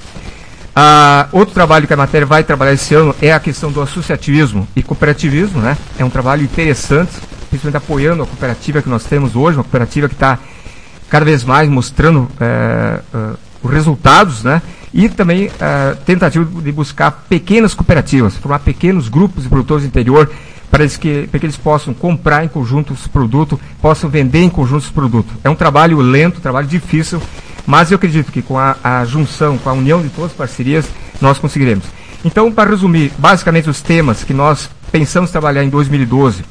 Ah, outro trabalho que a Emater vai trabalhar esse ano é a questão do associativismo e cooperativismo, né? É um trabalho interessante, principalmente apoiando a cooperativa que nós temos hoje, uma cooperativa que está cada vez mais mostrando é, é, os resultados, né? E também é, tentativa de buscar pequenas cooperativas, formar pequenos grupos de produtores do interior para que, para que eles possam comprar em conjunto os produtos, possam vender em conjunto os produtos. É um trabalho lento, um trabalho difícil, mas eu acredito que com a, a junção, com a união de todas as parcerias, nós conseguiremos. Então, para resumir, basicamente os temas que nós pensamos trabalhar em dois mil e doze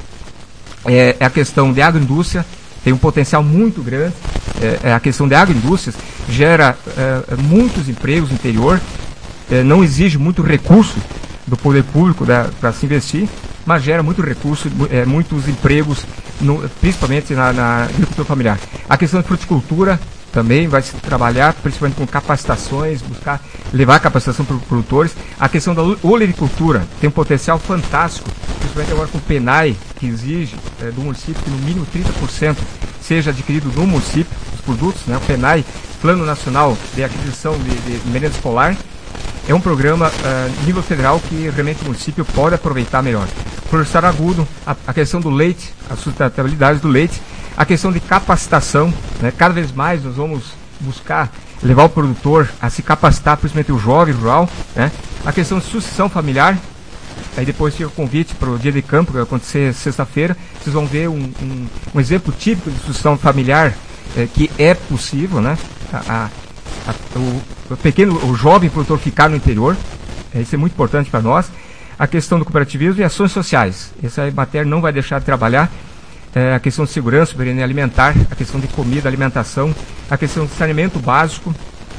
é, é a questão de agroindústria, tem um potencial muito grande, é, é a questão de agroindústrias, gera é, muitos empregos no interior, é, não exige muito recurso do poder público para se investir, mas gera muito recurso, é, muitos empregos, no, principalmente na, na agricultura familiar. A questão de fruticultura também vai se trabalhar, principalmente com capacitações, buscar levar capacitação para os produtores. A questão da olericultura tem um potencial fantástico, principalmente agora com o PENAI, que exige é, do município que no mínimo trinta por cento seja adquirido no município, os produtos, né? O PENAI, Plano Nacional de Aquisição de, de Merenda Escolar, é um programa uh, nível federal que realmente o município pode aproveitar melhor. Professor Agudo, a, a questão do leite, a sustentabilidade do leite, a questão de capacitação, né? Cada vez mais nós vamos buscar levar o produtor a se capacitar, principalmente o jovem rural, né? A questão de sucessão familiar, aí depois fica o convite para o dia de campo, que vai acontecer sexta-feira, vocês vão ver um, um, um exemplo típico de sucessão familiar eh, que é possível, né? A, a, a, o, o pequeno, o jovem produtor ficar no interior, eh, isso é muito importante para nós. A questão do cooperativismo e ações sociais, essa matéria não vai deixar de trabalhar. É, a questão de segurança, soberania alimentar, a questão de comida, alimentação, a questão de saneamento básico,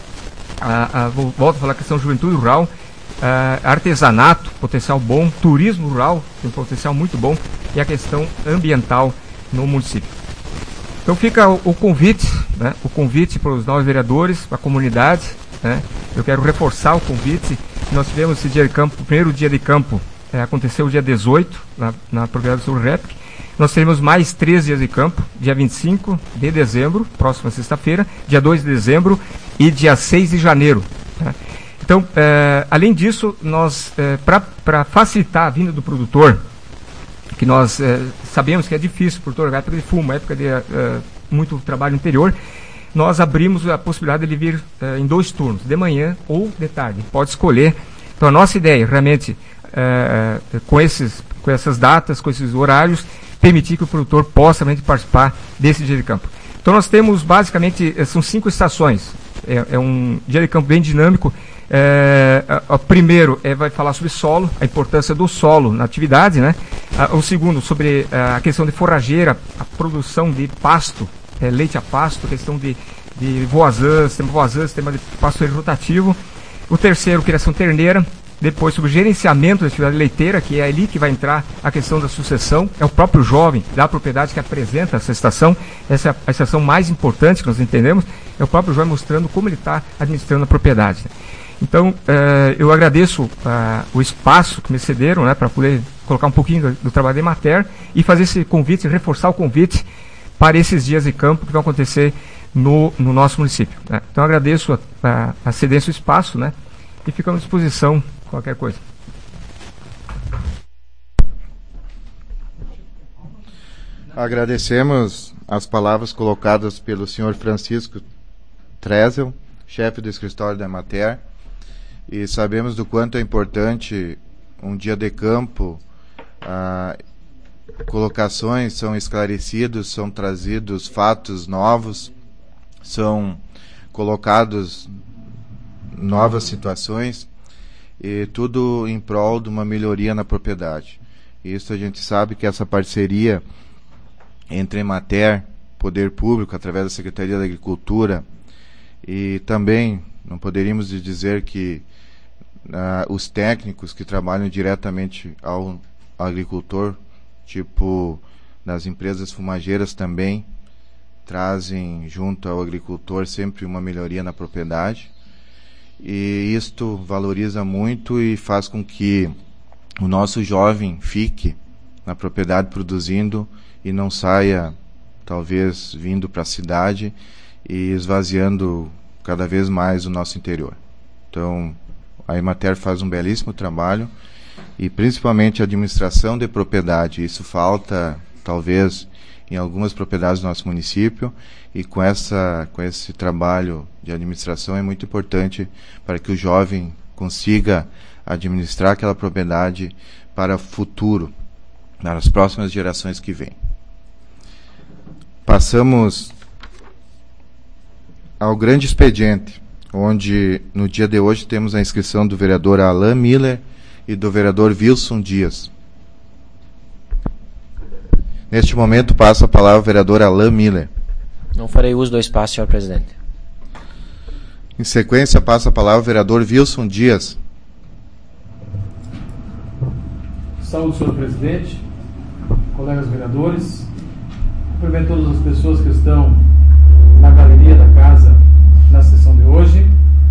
a, a, volto a falar a questão de juventude rural, a, artesanato, potencial bom, turismo rural, tem um potencial muito bom, e a questão ambiental no município. Então fica o, o convite, né, o convite para os novos vereadores, para a comunidade, né, eu quero reforçar o convite. Nós tivemos esse dia de campo, o primeiro dia de campo é, aconteceu o dia dezoito, na, na propriedade do Sul Réplica. Nós teremos mais três dias de campo, dia vinte e cinco de dezembro, próxima sexta-feira, dia dois de dezembro e dia seis de janeiro. Né? Então, é, além disso, nós, é, para facilitar a vinda do produtor, que nós é, sabemos que é difícil, produtor, época de fumo, época de é, muito trabalho interior, nós abrimos a possibilidade de ele vir é, em dois turnos, de manhã ou de tarde, pode escolher. Então, a nossa ideia, realmente, é, com, esses, com essas datas, com esses horários, permitir que o produtor possa realmente participar desse dia de campo. Então nós temos basicamente, são cinco estações, é, é um dia de campo bem dinâmico. É, a, a primeiro é, vai falar sobre solo, a importância do solo na atividade, né? A, o segundo sobre a, a questão de forrageira, a produção de pasto, é, leite a pasto, a questão de, de voazãs, sistema voazãs, sistema de pastoreio rotativo. O terceiro, criação terneira. Depois, sobre o gerenciamento da atividade leiteira, que é ali que vai entrar a questão da sucessão. É o próprio jovem da propriedade que apresenta essa estação. Essa é a estação mais importante que nós entendemos. É o próprio jovem mostrando como ele está administrando a propriedade. Então, eh, eu agradeço ah, o espaço que me cederam, né, para poder colocar um pouquinho do, do trabalho da Emater e fazer esse convite, reforçar o convite para esses dias de campo que vão acontecer no, no nosso município. Né? Então, eu agradeço a, a, a cedência do espaço, né, e ficamos à disposição qualquer coisa. Agradecemos as palavras colocadas pelo senhor Francisco Trezel, chefe do escritório da Emater, e sabemos do quanto é importante um dia de campo, ah, colocações são esclarecidos, são trazidos fatos novos, são colocados novas situações, e tudo em prol de uma melhoria na propriedade. Isso a gente sabe que essa parceria entre Emater, Poder Público, através da Secretaria da Agricultura, e também não poderíamos dizer que uh, os técnicos que trabalham diretamente ao agricultor, tipo nas empresas fumageiras também, trazem junto ao agricultor sempre uma melhoria na propriedade, e isto valoriza muito e faz com que o nosso jovem fique na propriedade produzindo e não saia, talvez, vindo para a cidade e esvaziando cada vez mais o nosso interior. Então, a Emater faz um belíssimo trabalho, e principalmente a administração de propriedade. Isso falta, talvez, em algumas propriedades do nosso município, e com, essa, com esse trabalho de administração é muito importante para que o jovem consiga administrar aquela propriedade para o futuro, para as próximas gerações que vêm. Passamos ao grande expediente, onde no dia de hoje temos a inscrição do vereador Alain Miller e do vereador Wilson Dias. Neste momento passa a palavra ao vereador Alain Miller. Não farei uso do espaço, senhor presidente. Em sequência passa a palavra ao vereador Wilson Dias. Saúde, senhor presidente, colegas vereadores. Cumprimento todas as pessoas que estão na galeria da casa na sessão de hoje.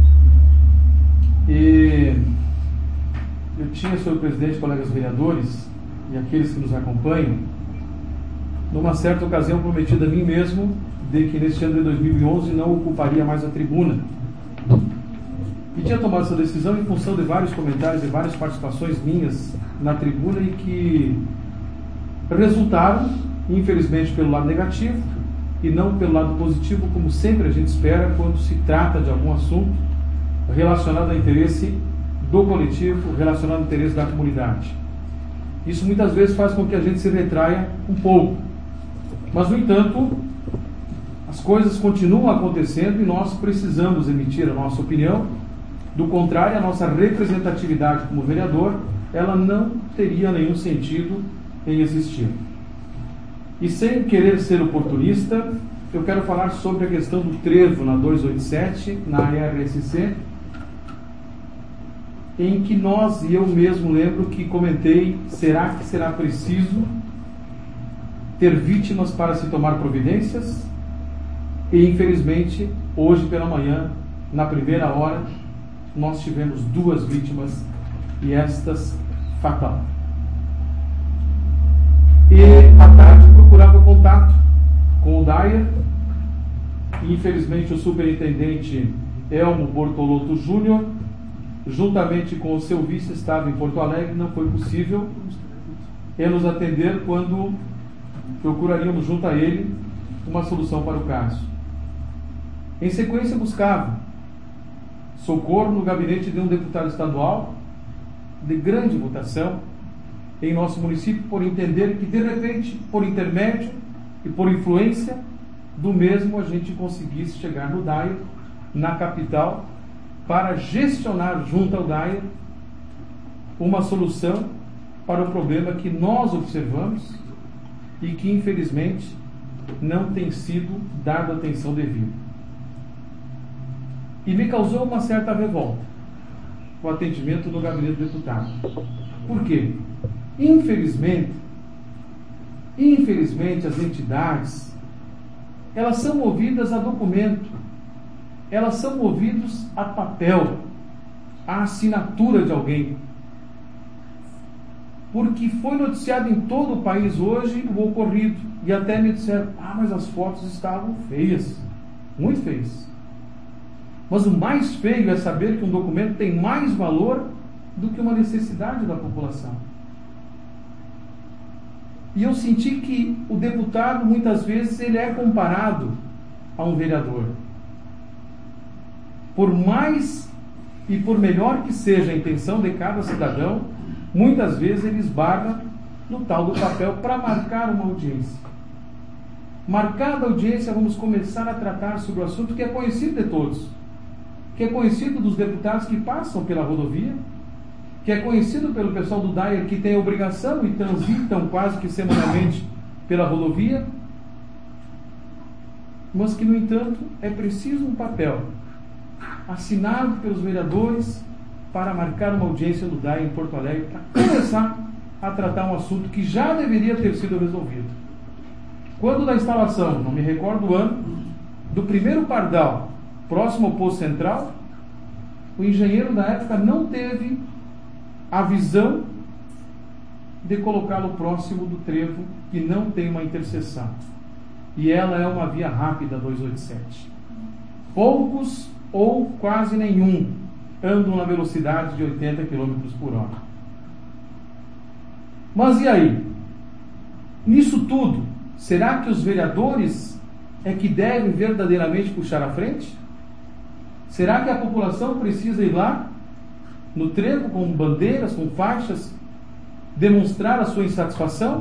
E eu tinha, senhor presidente, colegas vereadores e aqueles que nos acompanham, numa certa ocasião prometido a mim mesmo de que neste ano de dois mil e onze não ocuparia mais a tribuna. E tinha tomado essa decisão em função de vários comentários e várias participações minhas na tribuna, e que resultaram, infelizmente, pelo lado negativo e não pelo lado positivo, como sempre a gente espera quando se trata de algum assunto relacionado ao interesse do coletivo, relacionado ao interesse da comunidade. Isso muitas vezes faz com que a gente se retraia um pouco. Mas, no entanto, as coisas continuam acontecendo e nós precisamos emitir a nossa opinião. Do contrário, a nossa representatividade como vereador, ela não teria nenhum sentido em existir. E sem querer ser oportunista, eu quero falar sobre a questão do trevo na duzentos e oitenta e sete, na R S C, em que nós, e eu mesmo lembro que comentei, será que será preciso ter vítimas para se tomar providências? E infelizmente, hoje pela manhã, na primeira hora, nós tivemos duas vítimas, e estas fatal. E à tarde procurava contato com o Dyer, e infelizmente o superintendente Elmo Bortolotto Júnior, juntamente com o seu vice, estava em Porto Alegre. Não foi possível ele nos atender quando procuraríamos junto a ele uma solução para o caso. Em sequência, buscava socorro no gabinete de um deputado estadual de grande votação em nosso município, por entender que, de repente, por intermédio e por influência do mesmo, a gente conseguisse chegar no Dyer, na capital, para gestionar junto ao Dyer uma solução para o problema que nós observamos e que, infelizmente, não tem sido dado atenção devida. E me causou uma certa revolta o atendimento no gabinete do deputado. Por quê? Infelizmente, infelizmente as entidades, elas são movidas a documento, elas são movidas a papel, a assinatura de alguém. Porque foi noticiado em todo o país hoje o ocorrido, e até me disseram, ah, mas as fotos estavam feias, muito feias. Mas o mais feio é saber que um documento tem mais valor do que uma necessidade da população. E eu senti que o deputado, muitas vezes, ele é comparado a um vereador. Por mais e por melhor que seja a intenção de cada cidadão, muitas vezes ele esbarra no tal do papel para marcar uma audiência. Marcada a audiência, vamos começar a tratar sobre o assunto que é conhecido de todos, que é conhecido dos deputados que passam pela rodovia, que é conhecido pelo pessoal do Dyer, que tem a obrigação e transitam quase que semanalmente pela rodovia, mas que, no entanto, é preciso um papel assinado pelos vereadores para marcar uma audiência no D A I em Porto Alegre, para começar a tratar um assunto que já deveria ter sido resolvido. Quando da instalação, não me recordo o ano, do primeiro pardal próximo ao posto central, o engenheiro da época não teve a visão de colocá-lo próximo do trevo, que não tem uma interseção. E ela é uma via rápida duzentos e oitenta e sete. Poucos ou quase nenhum andam na velocidade de oitenta quilômetros por hora. Mas e aí? Nisso tudo, será que os vereadores é que devem verdadeiramente puxar à frente? Será que a população precisa ir lá, no trevo, com bandeiras, com faixas, demonstrar a sua insatisfação?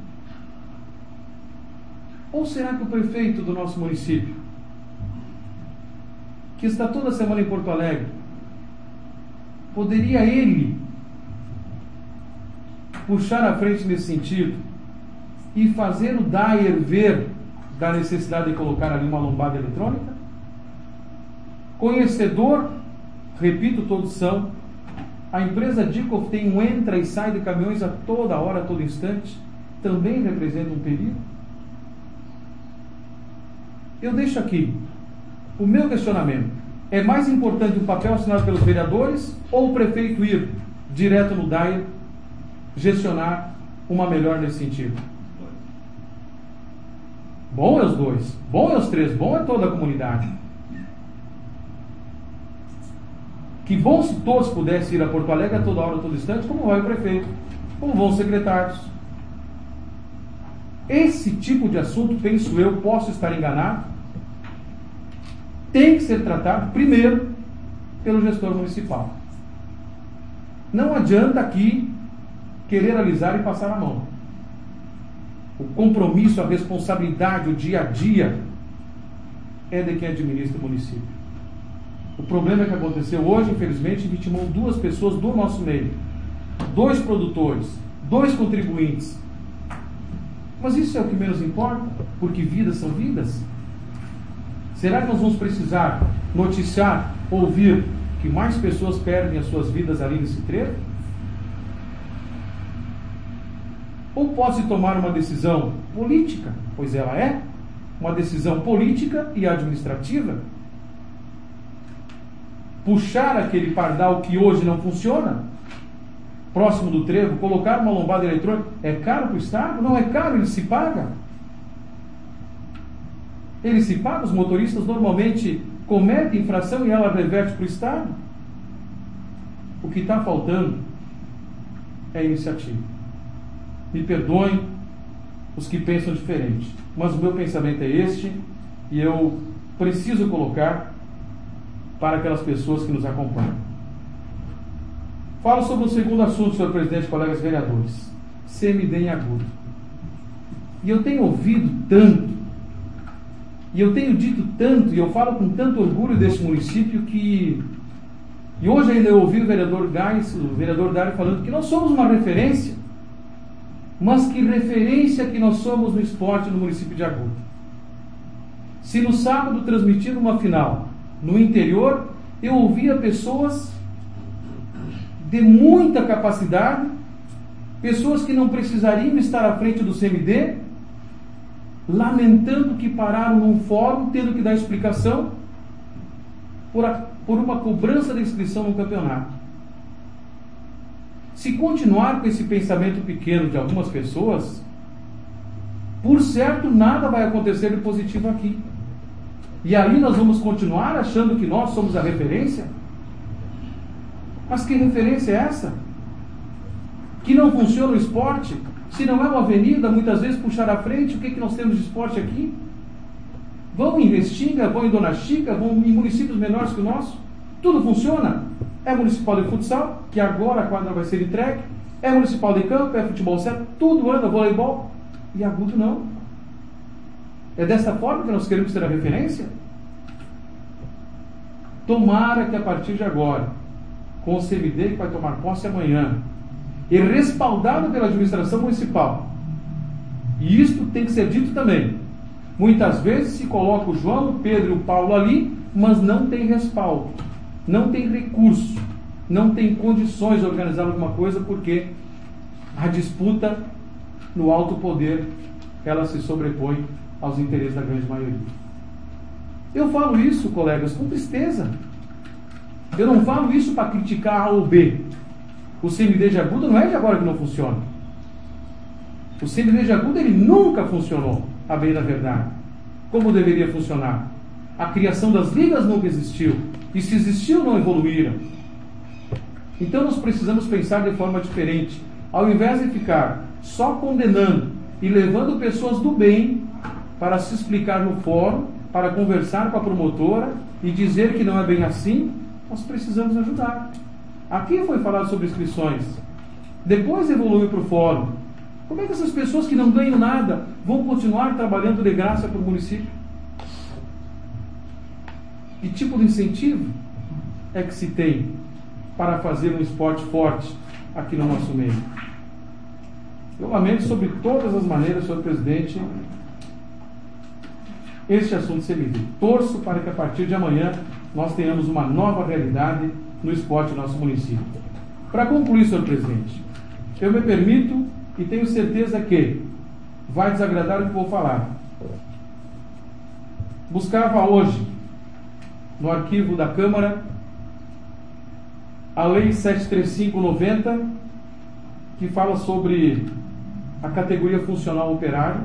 Ou será que o prefeito do nosso município, que está toda semana em Porto Alegre, poderia ele puxar à frente nesse sentido e fazer o D A I E R ver da necessidade de colocar ali uma lombada eletrônica? Conhecedor, repito, todos são. A empresa Dicov tem um entra e sai de caminhões a toda hora, a todo instante. Também representa um perigo. Eu deixo aqui o meu questionamento. É mais importante o papel assinado pelos vereadores ou o prefeito ir direto no D A I E gestionar uma melhor nesse sentido? Bom é os dois, bom é os três, bom é toda a comunidade. Que bom se todos pudessem ir a Porto Alegre a toda hora, a todo instante, como vai o prefeito, como vão os secretários. Esse tipo de assunto, penso eu, posso estar enganado, tem que ser tratado primeiro pelo gestor municipal. Não adianta aqui querer alisar e passar a mão. O compromisso, a responsabilidade, o dia a dia é de quem administra o município. O problema que aconteceu hoje, infelizmente, vitimou duas pessoas do nosso meio. Dois produtores, dois contribuintes. Mas isso é o que menos importa, porque vidas são vidas. Será que nós vamos precisar noticiar, ouvir que mais pessoas perdem as suas vidas ali nesse trevo? Ou pode-se tomar uma decisão política, pois ela é uma decisão política e administrativa? Puxar aquele pardal que hoje não funciona, próximo do trevo, colocar uma lombada eletrônica, é caro para o Estado? Não é caro, ele se paga. Ele se paga, os motoristas normalmente cometem infração e ela reverte para o Estado. O que está faltando é iniciativa. Me perdoem os que pensam diferente, mas o meu pensamento é este e eu preciso colocar para aquelas pessoas que nos acompanham. Falo sobre o segundo assunto, senhor presidente, colegas vereadores, C M D em agudo. E eu tenho ouvido tanto, e eu tenho dito tanto, e eu falo com tanto orgulho desse município que... E hoje ainda eu ouvi o vereador Gás, o vereador Dário, falando que nós somos uma referência. Mas que referência que nós somos no esporte no município de Agudo. Se no sábado transmitindo uma final no interior, eu ouvia pessoas de muita capacidade, pessoas que não precisariam estar à frente do C M D, lamentando que pararam num fórum, tendo que dar explicação por, a, por uma cobrança de inscrição no campeonato. Se continuar com esse pensamento pequeno de algumas pessoas, por certo nada vai acontecer de positivo aqui. E aí nós vamos continuar achando que nós somos a referência? Mas que referência é essa? Que não funciona o esporte? Se não é uma avenida, muitas vezes puxar à frente, o que, que nós temos de esporte aqui? Vão em Restinga, vão em Dona Chica, vão em municípios menores que o nosso? Tudo funciona? É municipal de futsal, que agora a quadra vai ser entregue, é municipal de campo, é futebol certo, tudo anda, voleibol, e Agudo não. É dessa forma que nós queremos ser a referência? Tomara que a partir de agora, com o C M D que vai tomar posse amanhã, e respaldado pela administração municipal, e isto tem que ser dito também, Muitas vezes se coloca o João, o Pedro e o Paulo ali, mas não tem respaldo, não tem recurso, não tem condições de organizar alguma coisa, porque a disputa no alto poder, ela se sobrepõe aos interesses da grande maioria. Eu falo isso, colegas, com tristeza. Eu não falo isso para criticar A ou B. O C M D de Agudo não é de agora que não funciona. O C M D de Agudo, ele nunca funcionou, a bem da verdade, como deveria funcionar. A criação das ligas nunca existiu. E se existiu, não evoluíram. Então nós precisamos pensar de forma diferente. Ao invés de ficar só condenando e levando pessoas do bem para se explicar no fórum, para conversar com a promotora e dizer que não é bem assim, nós precisamos ajudar. Aqui foi falado sobre inscrições. Depois evoluiu para o fórum. Como é que essas pessoas que não ganham nada vão continuar trabalhando de graça para o município? Que tipo de incentivo é que se tem para fazer um esporte forte aqui no nosso meio? Eu lamento sobre todas as maneiras, senhor presidente, este assunto se livre. Torço para que a partir de amanhã nós tenhamos uma nova realidade no esporte do nosso município. Para concluir, senhor presidente, eu me permito e tenho certeza que vai desagradar o que vou falar. Buscava hoje, no arquivo da Câmara, a Lei setecentos e trinta e cinco noventa, que fala sobre a categoria funcional operário,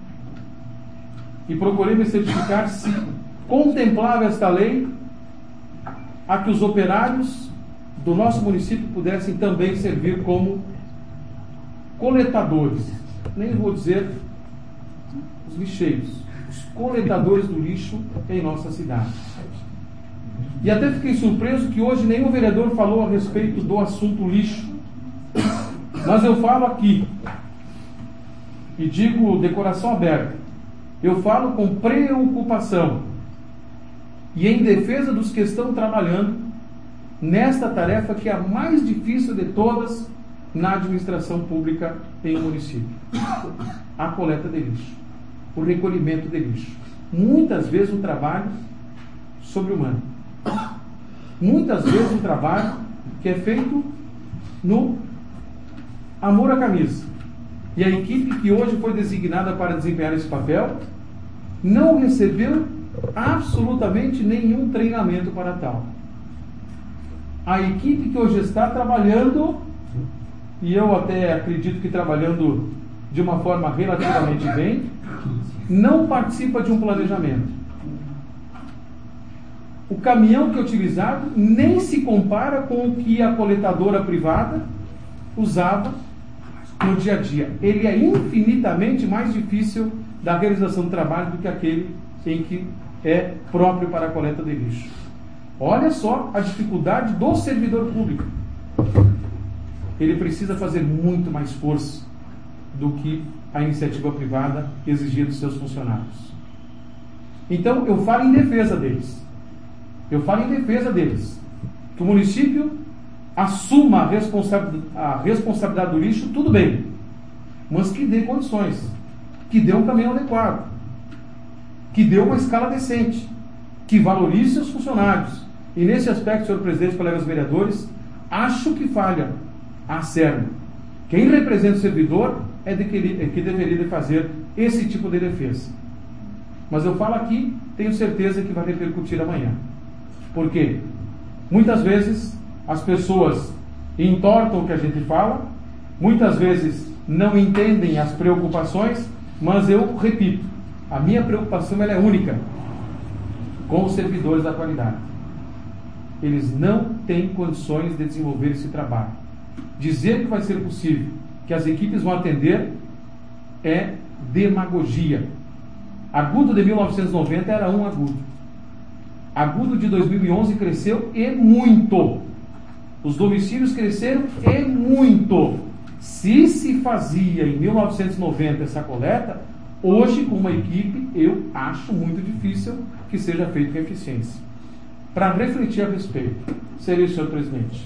e procurei me certificar se contemplava esta lei a que os operários do nosso município pudessem também servir como coletadores, nem vou dizer os lixeiros, os coletadores do lixo em nossa cidade. E até fiquei surpreso que hoje nenhum vereador falou a respeito do assunto lixo. Mas eu falo aqui, e digo de coração aberto, eu falo com preocupação e em defesa dos que estão trabalhando nesta tarefa que é a mais difícil de todas na administração pública em um município. A coleta de lixo, o recolhimento de lixo. Muitas vezes um trabalho sobre-humano. Muitas vezes um trabalho que é feito no amor à camisa. E a equipe que hoje foi designada para desempenhar esse papel não recebeu absolutamente nenhum treinamento para tal. A equipe que hoje está trabalhando, e eu até acredito que trabalhando de uma forma relativamente bem, não participa de um planejamento. O caminhão que é utilizado nem se compara com o que a coletadora privada usava no dia a dia. Ele é infinitamente mais difícil da realização do trabalho do que aquele em que é próprio para a coleta de lixo. Olha só a dificuldade do servidor público. Ele precisa fazer muito mais força do que a iniciativa privada exigia dos seus funcionários. Então, eu falo em defesa deles. Eu falo em defesa deles. Que o município assuma a, responsa- a responsabilidade do lixo, tudo bem. Mas que dê condições. Que dê um caminhão adequado. Que dê uma escala decente. Que valorize seus funcionários. E nesse aspecto, senhor presidente, colegas vereadores, acho que falha a Acerno. Quem representa o servidor é, de que, ele, é que deveria de fazer esse tipo de defesa. Mas eu falo aqui, tenho certeza que vai repercutir amanhã. Por quê? Muitas vezes as pessoas entortam o que a gente fala, muitas vezes não entendem as preocupações, mas eu repito, a minha preocupação ela é única com os servidores da qualidade. Eles não têm condições de desenvolver esse trabalho. Dizer que vai ser possível, que as equipes vão atender, é demagogia. Agudo de mil novecentos e noventa era um agudo. Agudo de dois mil e onze cresceu e muito. Os domicílios cresceram e muito. Se se fazia em mil novecentos e noventa essa coleta, hoje com uma equipe eu acho muito difícil que seja feito com eficiência. Para refletir a respeito, seria o senhor presidente.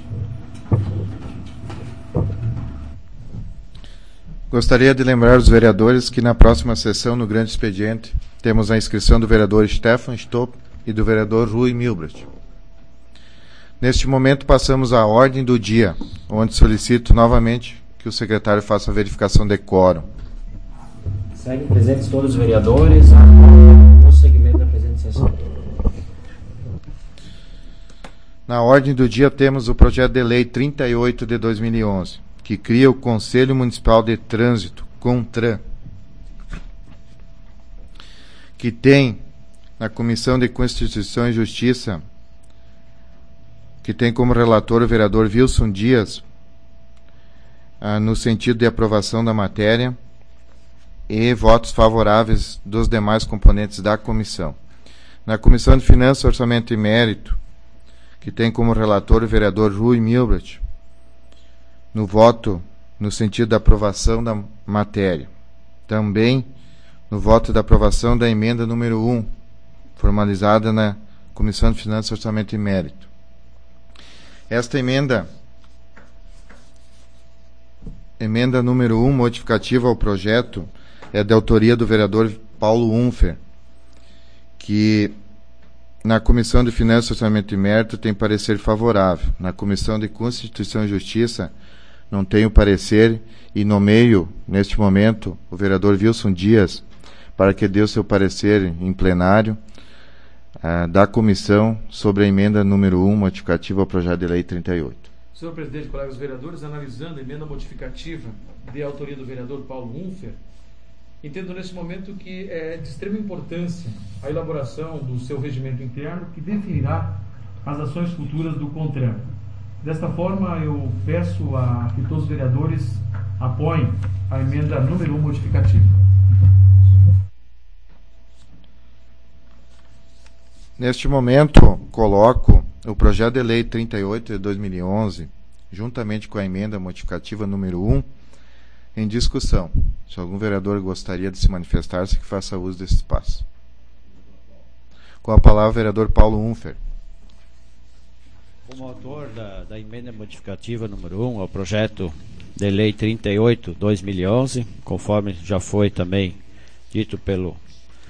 Gostaria de lembrar os vereadores que na próxima sessão, no grande expediente, temos a inscrição do vereador Stefan Stopp e do vereador Rui Milbrecht. Neste momento, passamos à ordem do dia, onde solicito novamente que o secretário faça a verificação de quórum. Seguem presentes todos os vereadores no segmento da presente sessão. Na ordem do dia temos o projeto de lei trinta e oito de dois mil e onze, que cria o Conselho Municipal de Trânsito, CONTRAN, que tem na Comissão de Constituição e Justiça, que tem como relator o vereador Wilson Dias, ah, no sentido de aprovação da matéria, e votos favoráveis dos demais componentes da comissão. Na Comissão de Finanças, Orçamento e Mérito, que tem como relator o vereador Rui Milbrecht, no voto no sentido da aprovação da matéria. Também no voto da aprovação da emenda número um, formalizada na Comissão de Finanças, Orçamento e Mérito. Esta emenda, emenda número um, modificativa ao projeto, é de autoria do vereador Paulo Unfer, que na Comissão de Finanças, Orçamento e Mérito tem parecer favorável. Na Comissão de Constituição e Justiça não tem o parecer e nomeio, neste momento, o vereador Wilson Dias para que dê o seu parecer em plenário uh, da comissão sobre a emenda número um, modificativa ao projeto de lei trinta e oito. Senhor presidente, colegas vereadores, analisando a emenda modificativa de autoria do vereador Paulo Unfer, entendo nesse momento que é de extrema importância a elaboração do seu regimento interno que definirá as ações futuras do CONTRAN. Desta forma, eu peço a que todos os vereadores apoiem a emenda número um modificativa. Neste momento, coloco o projeto de lei trinta e oito de dois mil e onze, juntamente com a emenda modificativa número um, em discussão. Se algum vereador gostaria de se manifestar-se, que faça uso desse espaço. Com a palavra, o vereador Paulo Unfer. Como autor da, da emenda modificativa número um ao projeto de lei trinta e oito de dois mil e onze, conforme já foi também dito pelo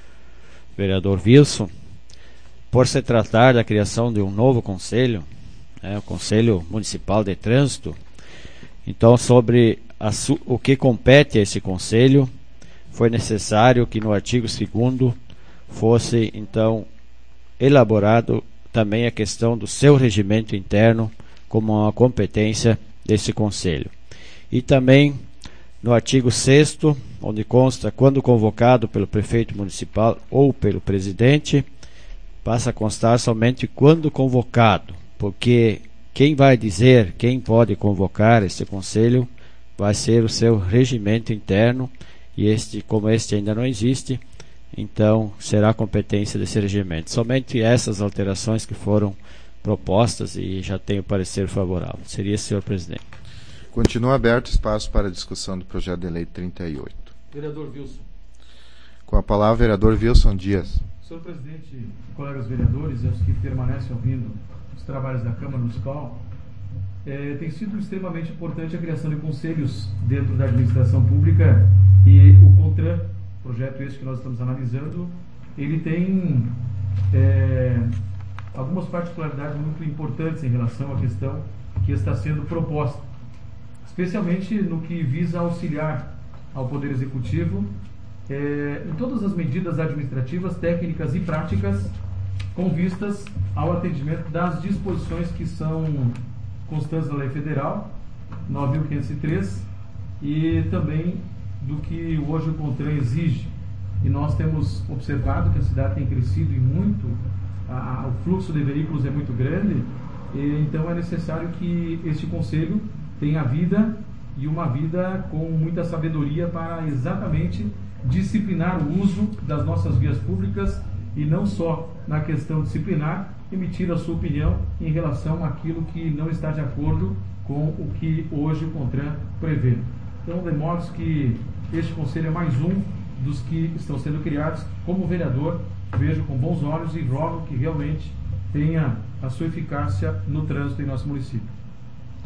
vereador Wilson, por se tratar da criação de um novo conselho, né, o Conselho Municipal de Trânsito, então sobre a, o que compete a esse conselho, foi necessário que no artigo segundo fosse então elaborado também a questão do seu regimento interno como uma competência desse conselho. E também no artigo sexto, onde consta quando convocado pelo prefeito municipal ou pelo presidente, passa a constar somente quando convocado, porque quem vai dizer, quem pode convocar esse conselho vai ser o seu regimento interno, e este, como este ainda não existe, então será competência desse regimento. Somente essas alterações que foram propostas e já tenho parecer favorável. Seria, senhor presidente. Continua aberto espaço para a discussão do projeto de lei trinta e oito. Vereador Wilson. Com a palavra, vereador Wilson Dias. Senhor presidente, colegas vereadores e os que permanecem ouvindo os trabalhos da Câmara Municipal, é, tem sido extremamente importante a criação de conselhos dentro da administração pública, e o CONTRAN, projeto esse que nós estamos analisando, ele tem é, algumas particularidades muito importantes em relação à questão que está sendo proposta, especialmente no que visa auxiliar ao Poder Executivo É, em todas as medidas administrativas, técnicas e práticas com vistas ao atendimento das disposições que são constantes na Lei Federal nove mil quinhentos e três e também do que hoje o CONTRAN exige. E nós temos observado que a cidade tem crescido e muito, a, a, o fluxo de veículos é muito grande, e então é necessário que este conselho tenha vida, e uma vida com muita sabedoria para exatamente disciplinar o uso das nossas vias públicas, e não só na questão disciplinar, emitir a sua opinião em relação àquilo que não está de acordo com o que hoje o CONTRAN prevê. Então, de modo que este conselho é mais um dos que estão sendo criados. Como vereador, vejo com bons olhos e rogo que realmente tenha a sua eficácia no trânsito em nosso município.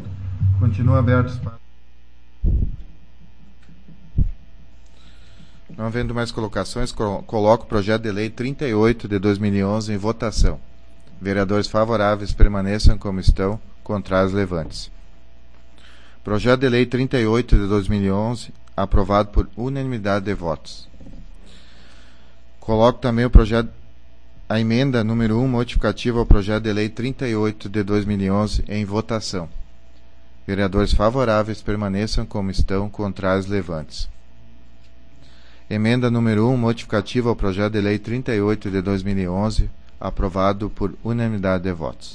Continua aberto espaço. Não havendo mais colocações, coloco o projeto de lei trinta e oito de dois mil e onze em votação. Vereadores favoráveis permaneçam como estão, contrários levantes. Projeto de lei trinta e oito de dois mil e onze, aprovado por unanimidade de votos. Coloco também o projeto, a emenda número um, modificativa ao projeto de lei trinta e oito de dois mil e onze em votação. Vereadores favoráveis permaneçam como estão, contrários levantes. Emenda número um, modificativa ao projeto de lei trinta e oito de dois mil e onze, aprovado por unanimidade de votos.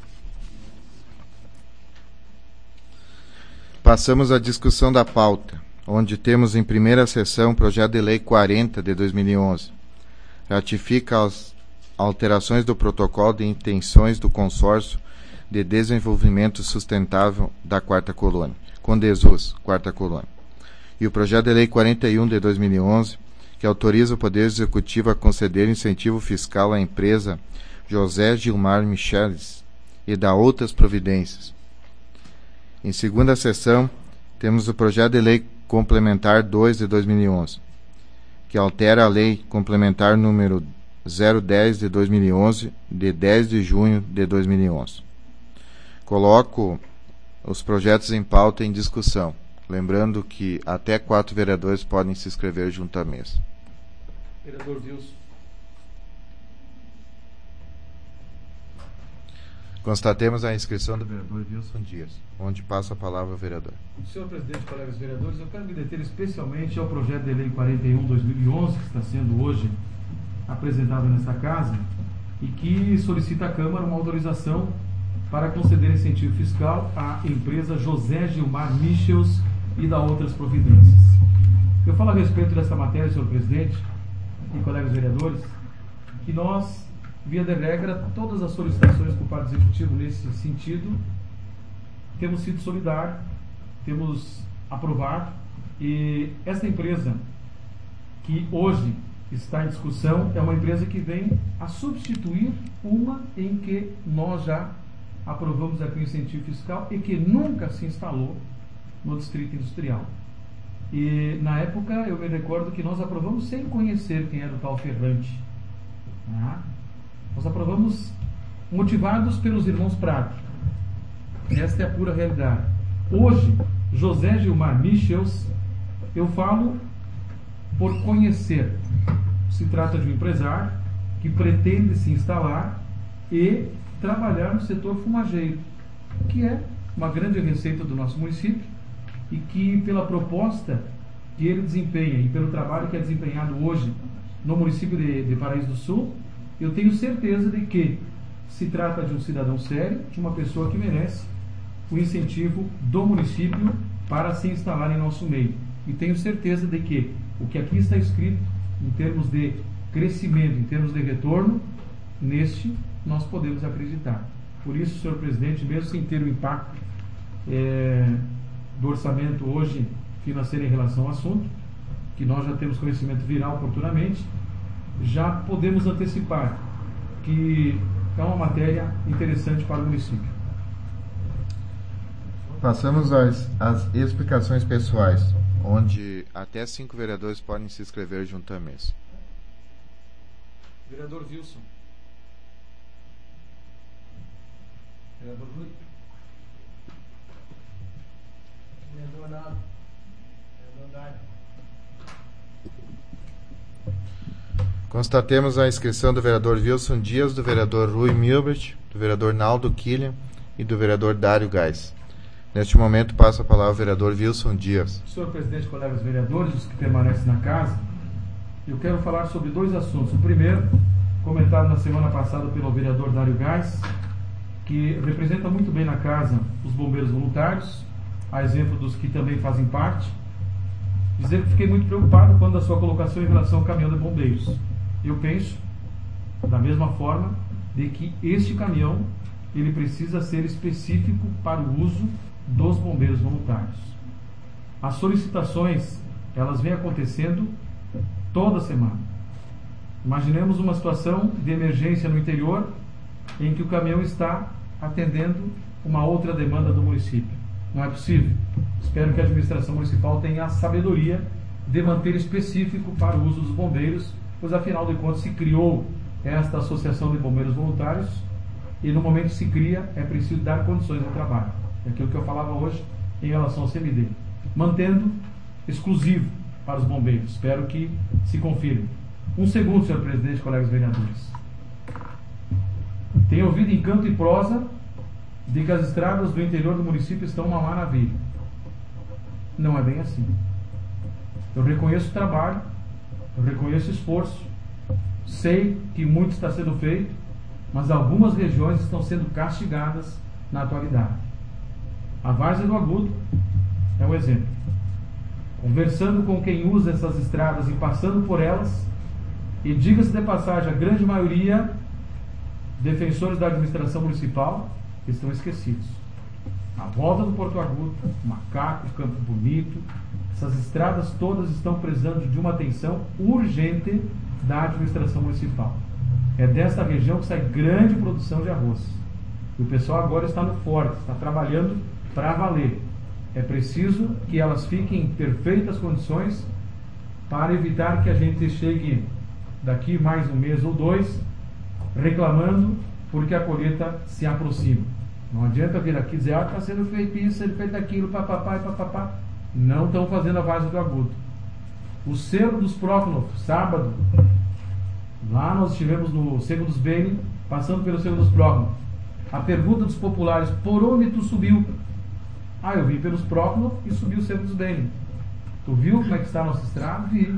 Passamos à discussão da pauta, onde temos em primeira sessão o projeto de lei quarenta de dois mil e onze. Ratifica as alterações do protocolo de intenções do consórcio de desenvolvimento sustentável da Quarta Colônia, Condesus, Quarta Colônia. E o projeto de lei quarenta e um de dois mil e onze, que autoriza o Poder Executivo a conceder incentivo fiscal à empresa José Gilmar Micheles e dá outras providências. Em segunda sessão, temos o projeto de lei complementar dois de dois mil e onze, que altera a lei complementar número zero dez de dois mil e onze, de dez de junho de dois mil e onze. Coloco os projetos em pauta em discussão, lembrando que até quatro vereadores podem se inscrever junto à mesa. Vereador Wilson. Constatemos a inscrição do vereador Wilson Dias, onde passa a palavra ao vereador. Senhor presidente, colegas vereadores, eu quero me deter especialmente ao projeto de lei quarenta e um de dois mil e onze, que está sendo hoje apresentado nesta casa, e que solicita à Câmara uma autorização para conceder incentivo fiscal à empresa José Gilmar Michels e da outras providências. Eu falo a respeito dessa matéria, senhor presidente e colegas vereadores, que nós, via de regra, todas as solicitações por parte do Executivo nesse sentido, temos sido solidários, temos aprovado, e essa empresa que hoje está em discussão é uma empresa que vem a substituir uma em que nós já aprovamos aqui o incentivo fiscal e que nunca se instalou no Distrito Industrial. E na época eu me recordo que nós aprovamos sem conhecer quem era o tal Ferrante. Né? Nós aprovamos motivados pelos irmãos Prado. Esta é a pura realidade. Hoje, José Gilmar Michels, eu falo por conhecer. Se trata de um empresário que pretende se instalar e trabalhar no setor fumageiro, que é uma grande receita do nosso município e que, pela proposta que ele desempenha e pelo trabalho que é desempenhado hoje no município de, de Paraíso do Sul, eu tenho certeza de que se trata de um cidadão sério, de uma pessoa que merece o incentivo do município para se instalar em nosso meio. E tenho certeza de que o que aqui está escrito, em termos de crescimento, em termos de retorno, neste nós podemos acreditar. Por isso, senhor presidente, mesmo sem ter o impacto é, do orçamento hoje financeiro em relação ao assunto, que nós já temos conhecimento virá oportunamente, já podemos antecipar que é uma matéria interessante para o município. Passamos às, às explicações pessoais, onde até cinco vereadores podem se inscrever junto à mesa. Vereador Wilson. Vereador Rui. Vereador Nado. Vereador Dário. Constatemos a inscrição do vereador Wilson Dias, do vereador Rui Milbert, do vereador Naldo Killian e do vereador Dário Gás. Neste momento, passo a palavra ao vereador Wilson Dias. Senhor presidente, colegas vereadores, os que permanecem na casa, eu quero falar sobre dois assuntos. O primeiro, comentado na semana passada pelo vereador Dário Gás, que representa muito bem na casa os bombeiros voluntários, a exemplo dos que também fazem parte. Dizer que fiquei muito preocupado quando a sua colocação em relação ao caminhão de bombeiros. Eu penso, da mesma forma, de que este caminhão ele precisa ser específico para o uso dos bombeiros voluntários. As solicitações, elas vêm acontecendo toda semana. Imaginemos uma situação de emergência no interior em que o caminhão está atendendo uma outra demanda do município. Não é possível. Espero que a administração municipal tenha a sabedoria de manter específico para o uso dos bombeiros, pois afinal de contas se criou esta Associação de Bombeiros Voluntários e no momento que se cria é preciso dar condições de trabalho. É aquilo que eu falava hoje em relação ao C M D. Mantendo exclusivo para os bombeiros. Espero que se confirme. Um segundo, senhor presidente, colegas vereadores. Tenho ouvido em canto e prosa de que as estradas do interior do município estão uma maravilha. Não é bem assim. Eu reconheço o trabalho, eu reconheço o esforço, sei que muito está sendo feito, mas algumas regiões estão sendo castigadas na atualidade. A Várzea do Agudo é um exemplo. Conversando com quem usa essas estradas e passando por elas, e diga-se de passagem, a grande maioria defensores da administração municipal estão esquecidos. A volta do Porto Agudo, Macaco, Campo Bonito, essas estradas todas estão precisando de uma atenção urgente da administração municipal. É desta região que sai grande produção de arroz. E o pessoal agora está no forte, está trabalhando para valer. É preciso que elas fiquem em perfeitas condições para evitar que a gente chegue daqui mais um mês ou dois reclamando porque a colheita se aproxima. Não adianta vir aqui dizer, ah, está sendo feito isso, sendo feito aquilo, papapá e papapá. Não estão fazendo a Várzea do Agudo. O Cerro dos Prócnov, sábado, lá nós estivemos no Cerro dos Beni, passando pelo Cerro dos Prócnov. A pergunta dos populares, por onde tu subiu? Ah, eu vim pelos Prócnov e subi o Cerro dos Beni. Tu viu como é que está a nossa estrada? Vi.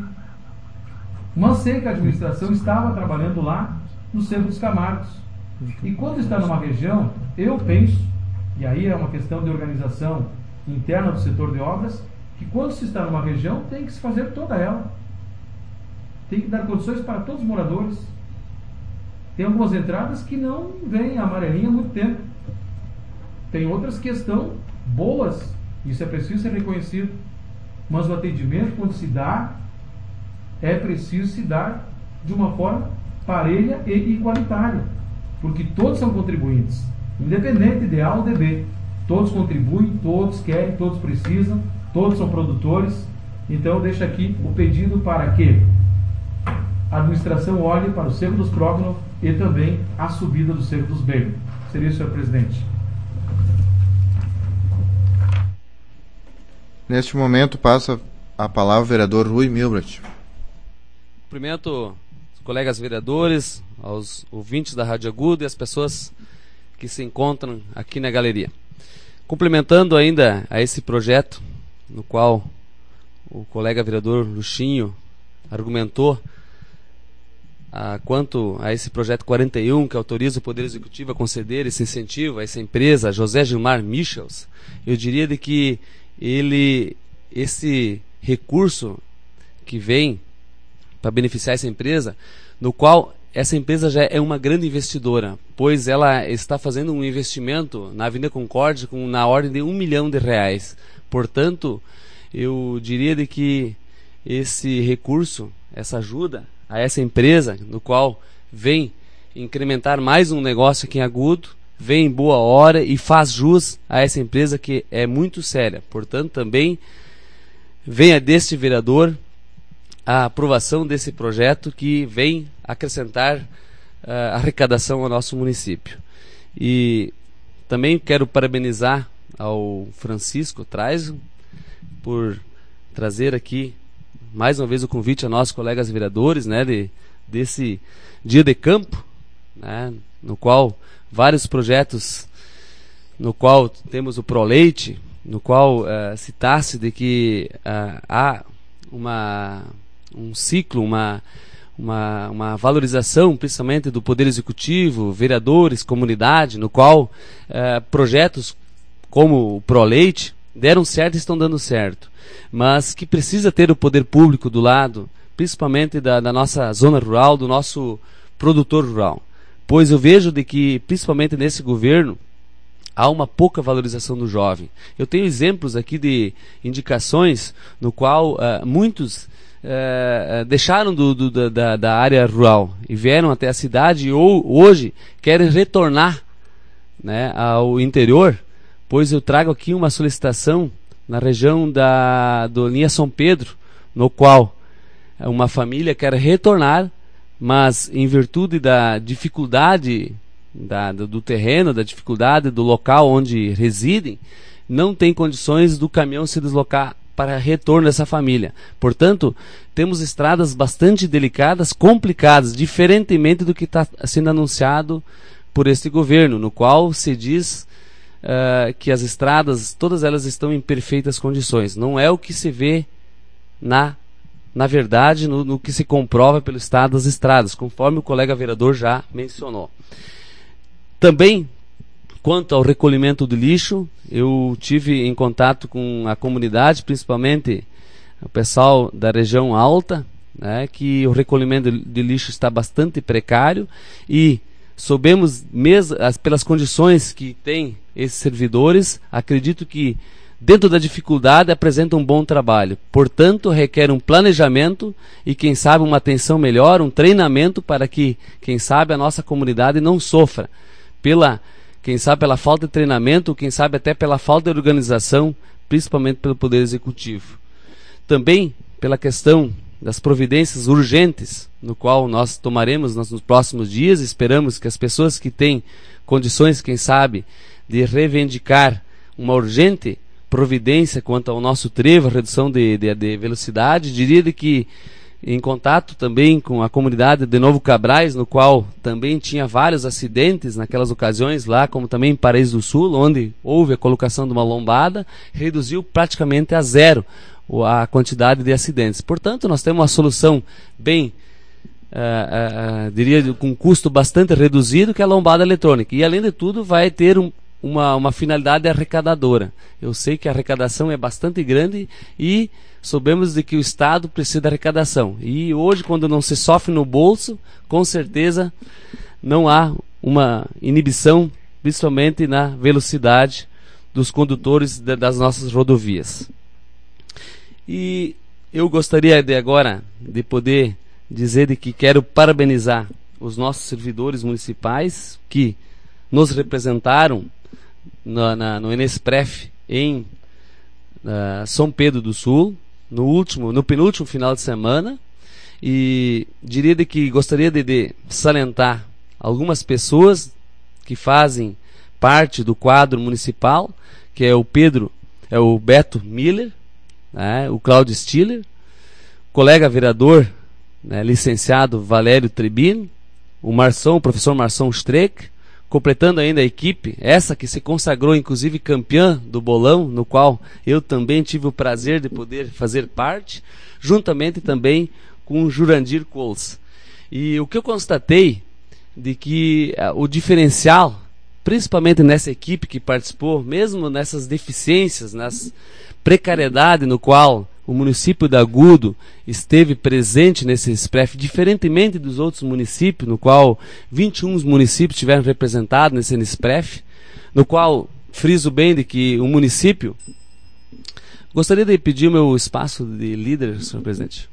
Mas sei que a administração estava trabalhando lá no Cerro dos Camargos. E quando está numa região, eu penso, e aí é uma questão de organização interna do setor de obras, que quando se está numa região, tem que se fazer toda ela. Tem que dar condições para todos os moradores. Tem algumas entradas que não vêm amarelinha há muito tempo. Tem outras que estão boas, isso é preciso ser reconhecido. Mas o atendimento, quando se dá, é preciso se dar de uma forma parelha e igualitária. Porque todos são contribuintes, independente de A ou de B. Todos contribuem, todos querem, todos precisam, todos são produtores. Então eu deixo aqui o pedido para que a administração olhe para o Cerro dos Prócnov e também a subida do Cerro dos Beni. Seria isso, senhor presidente. Neste momento passa a palavra ao vereador Rui Milbrat. Cumprimento os colegas vereadores, aos ouvintes da Rádio Agudo e as pessoas que se encontram aqui na galeria. Complementando ainda a esse projeto, no qual o colega vereador Luxinho argumentou a, quanto a esse projeto quarenta e um, que autoriza o Poder Executivo a conceder esse incentivo a essa empresa, José Gilmar Michels, eu diria de que ele, esse recurso que vem para beneficiar essa empresa, no qual essa empresa já é uma grande investidora, pois ela está fazendo um investimento na Avenida Concórdia com, na ordem de um milhão de reais. Portanto, eu diria de que esse recurso, essa ajuda a essa empresa, no qual vem incrementar mais um negócio aqui em Agudo, vem em boa hora e faz jus a essa empresa que é muito séria. Portanto, também venha deste vereador a aprovação desse projeto que vem acrescentar uh, arrecadação ao nosso município. E também quero parabenizar ao Francisco Traizon por trazer aqui mais uma vez o convite a nós colegas vereadores, né, de, desse dia de campo, né, no qual vários projetos, no qual temos o Proleite, no qual uh, citasse de que uh, há uma um ciclo, uma, uma, uma valorização principalmente do Poder Executivo, vereadores, comunidade, no qual eh, projetos como o Proleite deram certo e estão dando certo, mas que precisa ter o poder público do lado, principalmente da, da nossa zona rural, do nosso produtor rural, pois eu vejo de que principalmente nesse governo há uma pouca valorização do jovem. Eu tenho exemplos aqui de indicações no qual uh, muitos Uh, deixaram do, do, da, da área rural e vieram até a cidade, ou hoje querem retornar, né, ao interior, pois eu trago aqui uma solicitação na região da do linha São Pedro, no qual uma família quer retornar, mas em virtude da dificuldade da, do terreno, da dificuldade do local onde residem, não tem condições do caminhão se deslocar para retorno dessa família. Portanto, temos estradas bastante delicadas, complicadas, diferentemente do que está sendo anunciado por este governo, no qual se diz uh, que as estradas, todas elas estão em perfeitas condições. Não é o que se vê na, na verdade, no, no que se comprova pelo estado das estradas, conforme o colega vereador já mencionou. Também, quanto ao recolhimento do lixo, eu tive em contato com a comunidade, principalmente o pessoal da região alta, né, que o recolhimento de lixo está bastante precário e soubemos, mesmo pelas condições que têm esses servidores, acredito que dentro da dificuldade apresentam um bom trabalho. Portanto, requer um planejamento e, quem sabe, uma atenção melhor, um treinamento para que, quem sabe, a nossa comunidade não sofra pela, quem sabe, pela falta de treinamento, quem sabe até pela falta de organização, principalmente pelo Poder Executivo. Também pela questão das providências urgentes, no qual nós tomaremos nos próximos dias. Esperamos que as pessoas que têm condições, quem sabe, de reivindicar uma urgente providência quanto ao nosso trevo, a redução de, de, de velocidade, diria de que em contato também com a comunidade de Novo Cabrais, no qual também tinha vários acidentes naquelas ocasiões lá, como também em Paraíso do Sul, onde houve a colocação de uma lombada, reduziu praticamente a zero a quantidade de acidentes. Portanto, nós temos uma solução bem, uh, uh, uh, diria, com um custo bastante reduzido, que é a lombada eletrônica. E, além de tudo, vai ter um, uma, uma finalidade arrecadadora. Eu sei que a arrecadação é bastante grande e soubemos de que o Estado precisa de arrecadação. E hoje, quando não se sofre no bolso, com certeza não há uma inibição, principalmente na velocidade dos condutores de, das nossas rodovias. E eu gostaria de agora de poder dizer de que quero parabenizar os nossos servidores municipais que nos representaram na, na, no Enespref em uh, São Pedro do Sul, no último, no penúltimo final de semana, e diria de que gostaria de, de salientar algumas pessoas que fazem parte do quadro municipal, que é o Pedro, é o Beto Miller, né, o Cláudio Stiller, colega vereador, né, licenciado Valério Trebino, o Marção, o professor Marção Streck, completando ainda a equipe, essa que se consagrou inclusive campeã do bolão, no qual eu também tive o prazer de poder fazer parte, juntamente também com o Jurandir Coles. E o que eu constatei de que uh, o diferencial, principalmente nessa equipe que participou, mesmo nessas deficiências, nas precariedade no qual o município de Agudo esteve presente nesse Enespref, diferentemente dos outros municípios, no qual vinte e um municípios estiveram representados nesse Enespref, no qual friso bem de que o município... Gostaria de pedir o meu espaço de líder, senhor presidente.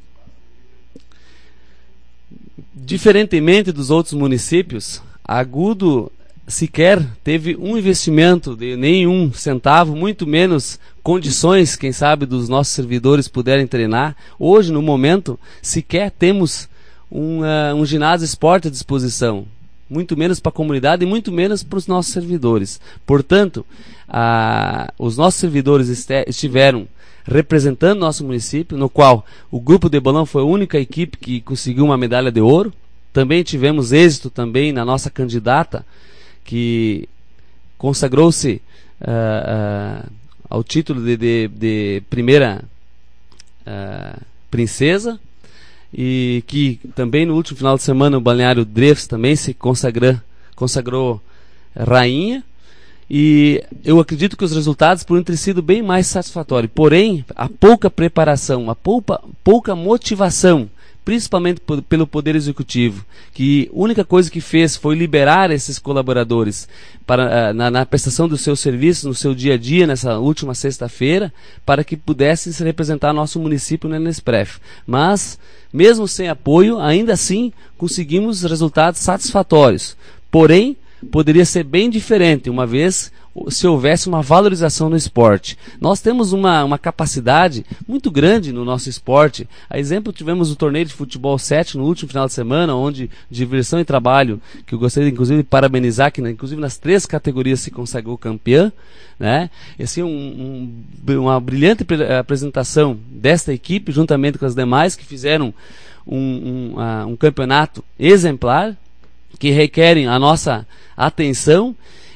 Diferentemente dos outros municípios, Agudo sequer teve um investimento de nenhum centavo, muito menos condições, quem sabe, dos nossos servidores puderem treinar. Hoje, no momento, sequer temos um, uh, um ginásio esporte à disposição, muito menos para a comunidade e muito menos para os nossos servidores. Portanto, uh, os nossos servidores este estiveram representando nosso município, no qual o grupo de bolão foi a única equipe que conseguiu uma medalha de ouro. Também tivemos êxito também na nossa candidata, que consagrou-se uh, uh, ao título de, de, de primeira uh, princesa, e que também no último final de semana o Balneário Drefs também se consagrou, consagrou rainha. E eu acredito que os resultados poderiam ter sido bem mais satisfatórios. Porém, a pouca preparação, a pouca, pouca motivação, principalmente pelo Poder Executivo, que a única coisa que fez foi liberar esses colaboradores para, na, na prestação dos seus serviços, no seu dia a dia, nessa última sexta-feira, para que pudessem se representar nosso município no Enespref. Mas, mesmo sem apoio, ainda assim conseguimos resultados satisfatórios. Porém, poderia ser bem diferente, uma vez se houvesse uma valorização no esporte. Nós temos uma, uma capacidade muito grande no nosso esporte. A exemplo, tivemos o torneio de futebol sete no último final de semana, onde diversão e trabalho, que eu gostaria inclusive de parabenizar, que inclusive nas três categorias se consagrou campeã, né? Esse é um, um, uma brilhante apresentação desta equipe, juntamente com as demais, que fizeram um, um, uh, um campeonato exemplar, que requerem a nossa atenção,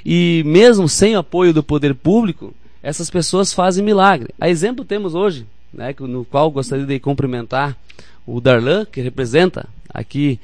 e mesmo sem apoio do poder público, essas pessoas fazem milagre. A exemplo temos hoje, né, no qual gostaria de cumprimentar o Darlan, que representa aqui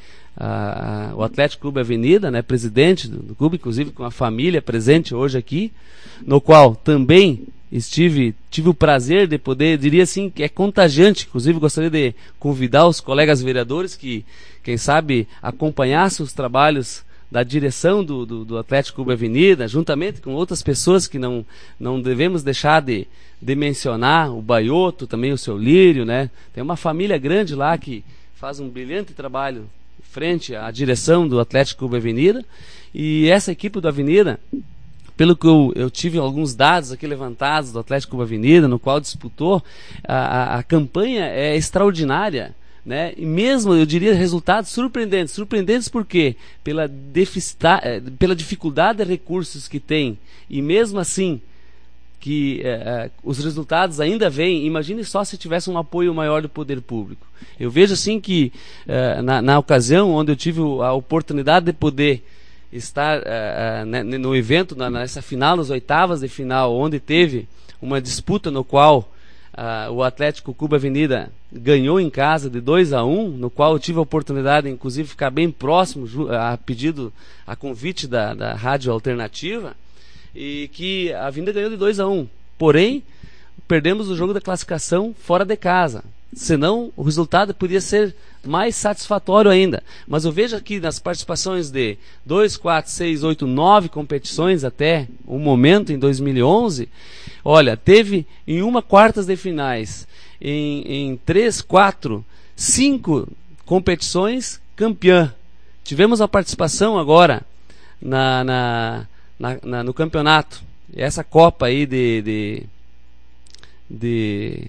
uh, o Atlético Clube Avenida, né, presidente do, do clube, inclusive com a família presente hoje aqui, no qual também estive, tive o prazer de poder, diria assim, que é contagiante. Inclusive gostaria de convidar os colegas vereadores que, quem sabe, acompanhassem os trabalhos da direção do, do, do Atlético Clube Avenida, juntamente com outras pessoas que não, não devemos deixar de, de mencionar, o Baioto, também o seu Lírio, né? Tem uma família grande lá que faz um brilhante trabalho frente à direção do Atlético Clube Avenida, e essa equipe do Avenida, pelo que eu, eu tive alguns dados aqui levantados do Atlético Clube Avenida, no qual disputou, a, a, a campanha é extraordinária, né? E mesmo, eu diria, resultados surpreendentes. Surpreendentes por quê? Pela, deficita, pela dificuldade de recursos que tem, e mesmo assim, que eh, os resultados ainda vêm. Imagine só se tivesse um apoio maior do poder público. Eu vejo assim que, eh, na, na ocasião onde eu tive a oportunidade de poder estar uh, uh, no evento, na, nessa final, nas oitavas de final, onde teve uma disputa no qual uh, o Atlético Clube Avenida ganhou em casa de dois a um, no qual eu tive a oportunidade, inclusive, de ficar bem próximo, a pedido, a convite da, da Rádio Alternativa, e que a Avenida ganhou de dois a um. Porém, perdemos o jogo da classificação fora de casa. Senão, o resultado podia ser mais satisfatório ainda. Mas eu vejo aqui nas participações de dois, quatro, seis, oito, nove competições até o momento, em dois mil e onze, olha, teve em uma quartas de finais, em, em três, quatro, cinco competições campeã. Tivemos a participação agora na, na, na, na, no campeonato. Essa Copa aí de... de, de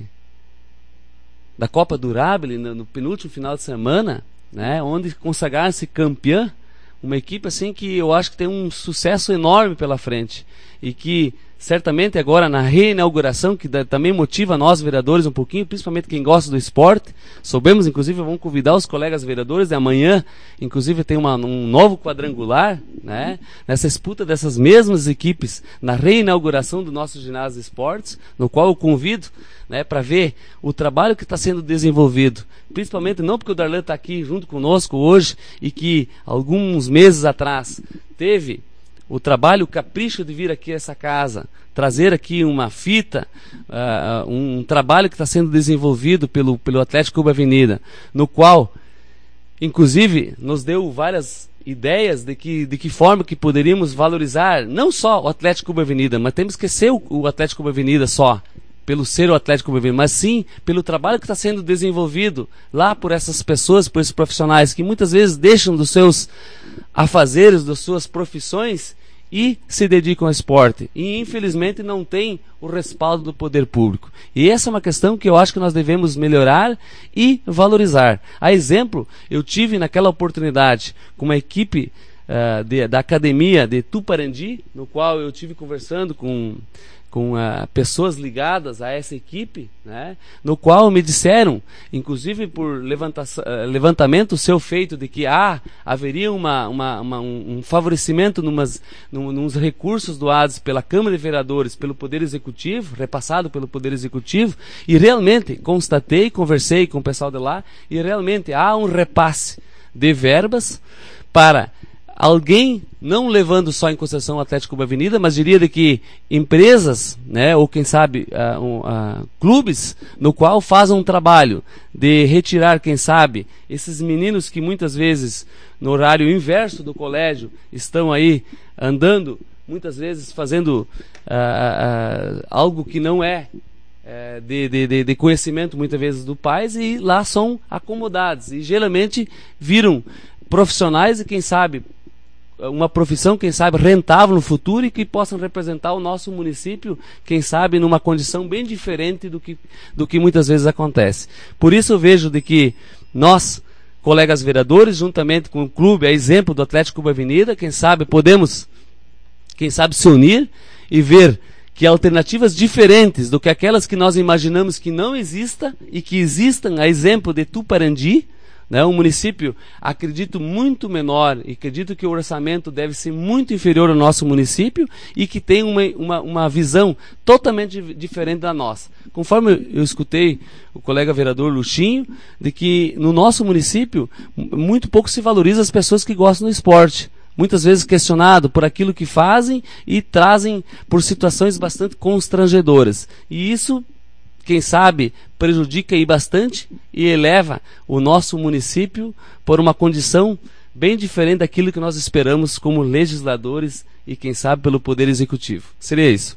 da Copa Durable, no, no penúltimo final de semana, né, onde consagraram-se campeã, uma equipe assim que eu acho que tem um sucesso enorme pela frente, e que certamente agora na reinauguração, que da, também motiva nós vereadores um pouquinho, principalmente quem gosta do esporte. Soubemos, inclusive, vamos convidar os colegas vereadores de amanhã, inclusive tem uma, um novo quadrangular, né, nessa disputa dessas mesmas equipes na reinauguração do nosso ginásio de esportes, no qual eu convido, né, para ver o trabalho que está sendo desenvolvido, principalmente não porque o Darlan está aqui junto conosco hoje, e que alguns meses atrás teve o trabalho, o capricho de vir aqui a essa casa, trazer aqui uma fita, uh, um trabalho que está sendo desenvolvido pelo, pelo Atlético Clube Avenida, no qual, inclusive, nos deu várias ideias de que, de que forma que poderíamos valorizar, não só o Atlético Clube Avenida, mas temos que ser o, o Atlético Clube Avenida só, pelo ser o Atlético Clube Avenida, mas sim pelo trabalho que está sendo desenvolvido lá por essas pessoas, por esses profissionais, que muitas vezes deixam dos seus afazeres, das suas profissões, e se dedicam ao esporte, e infelizmente não tem o respaldo do poder público. E essa é uma questão que eu acho que nós devemos melhorar e valorizar. A exemplo, eu tive naquela oportunidade com uma equipe uh, de, da academia de Tuparandi, no qual eu tive conversando com com uh, pessoas ligadas a essa equipe, né, no qual me disseram, inclusive por levanta uh, levantamento seu feito, de que ah, haveria uma, uma, uma, um, um favorecimento numas, num, nos recursos doados pela Câmara de Vereadores, pelo Poder Executivo, repassado pelo Poder Executivo, e realmente constatei, conversei com o pessoal de lá, e realmente há um repasse de verbas para alguém, não levando só em consideração o Atlético Clube Avenida, mas diria de que empresas, né, ou quem sabe uh, um, uh, clubes, no qual fazem um trabalho de retirar, quem sabe, esses meninos que muitas vezes no horário inverso do colégio estão aí andando, muitas vezes fazendo uh, uh, algo que não é uh, de, de, de conhecimento muitas vezes do pais, e lá são acomodados e geralmente viram profissionais e quem sabe uma profissão, quem sabe, rentável no futuro e que possam representar o nosso município, quem sabe, numa condição bem diferente do que, do que muitas vezes acontece. Por isso eu vejo de que nós, colegas vereadores, juntamente com o clube, a exemplo do Atlético Clube Avenida, quem sabe podemos, quem sabe, se unir e ver que alternativas diferentes do que aquelas que nós imaginamos que não exista e que existam, a exemplo de Tuparandi, né, um município, acredito, muito menor, e acredito que o orçamento deve ser muito inferior ao nosso município e que tem uma, uma, uma visão totalmente diferente da nossa. Conforme eu escutei o colega vereador Luxinho, de que no nosso município muito pouco se valoriza as pessoas que gostam do esporte. Muitas vezes questionado por aquilo que fazem e trazem por situações bastante constrangedoras. E isso, quem sabe, prejudica aí bastante e eleva o nosso município por uma condição bem diferente daquilo que nós esperamos como legisladores e, quem sabe, pelo Poder Executivo. Seria isso.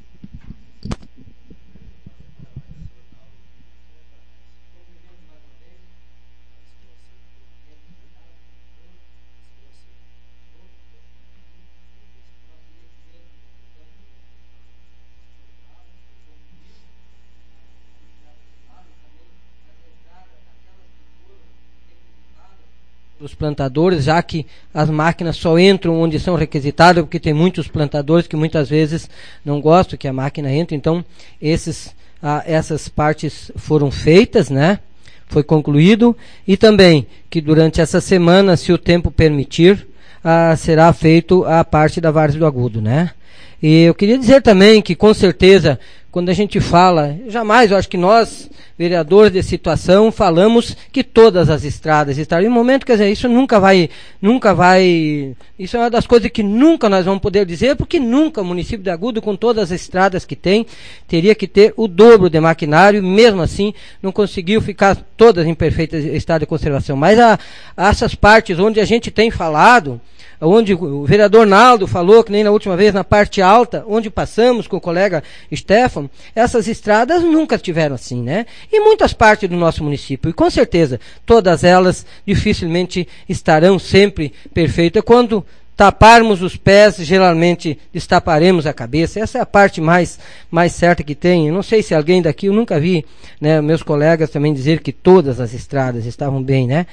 Os plantadores, já que as máquinas só entram onde são requisitadas, porque tem muitos plantadores que muitas vezes não gostam que a máquina entre. Então esses, ah, essas partes foram feitas, né? Foi concluído, e também que durante essa semana, se o tempo permitir, ah, será feito a parte da Várzea do Agudo, né? E eu queria dizer também que, com certeza, quando a gente fala, jamais, eu acho que nós, vereadores de situação, falamos que todas as estradas estariam em momento, quer dizer, isso nunca vai, nunca vai, isso é uma das coisas que nunca nós vamos poder dizer, porque nunca o município de Agudo, com todas as estradas que tem, teria que ter o dobro de maquinário, mesmo assim, não conseguiu ficar todas em perfeito estado de conservação. Mas a, essas partes onde a gente tem falado, onde o vereador Naldo falou, que nem na última vez, na parte alta, onde passamos com o colega Stefan, essas estradas nunca tiveram assim, né? E muitas partes do nosso município, e com certeza, todas elas dificilmente estarão sempre perfeitas. Quando taparmos os pés, geralmente destaparemos a cabeça. Essa é a parte mais, mais certa que tem. Eu não sei se alguém daqui, eu nunca vi, né, meus colegas também dizer que todas as estradas estavam bem, né?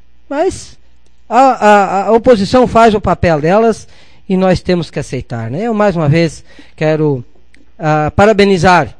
Mas A, a, a oposição faz o papel delas e nós temos que aceitar, né? Eu mais uma vez quero uh, parabenizar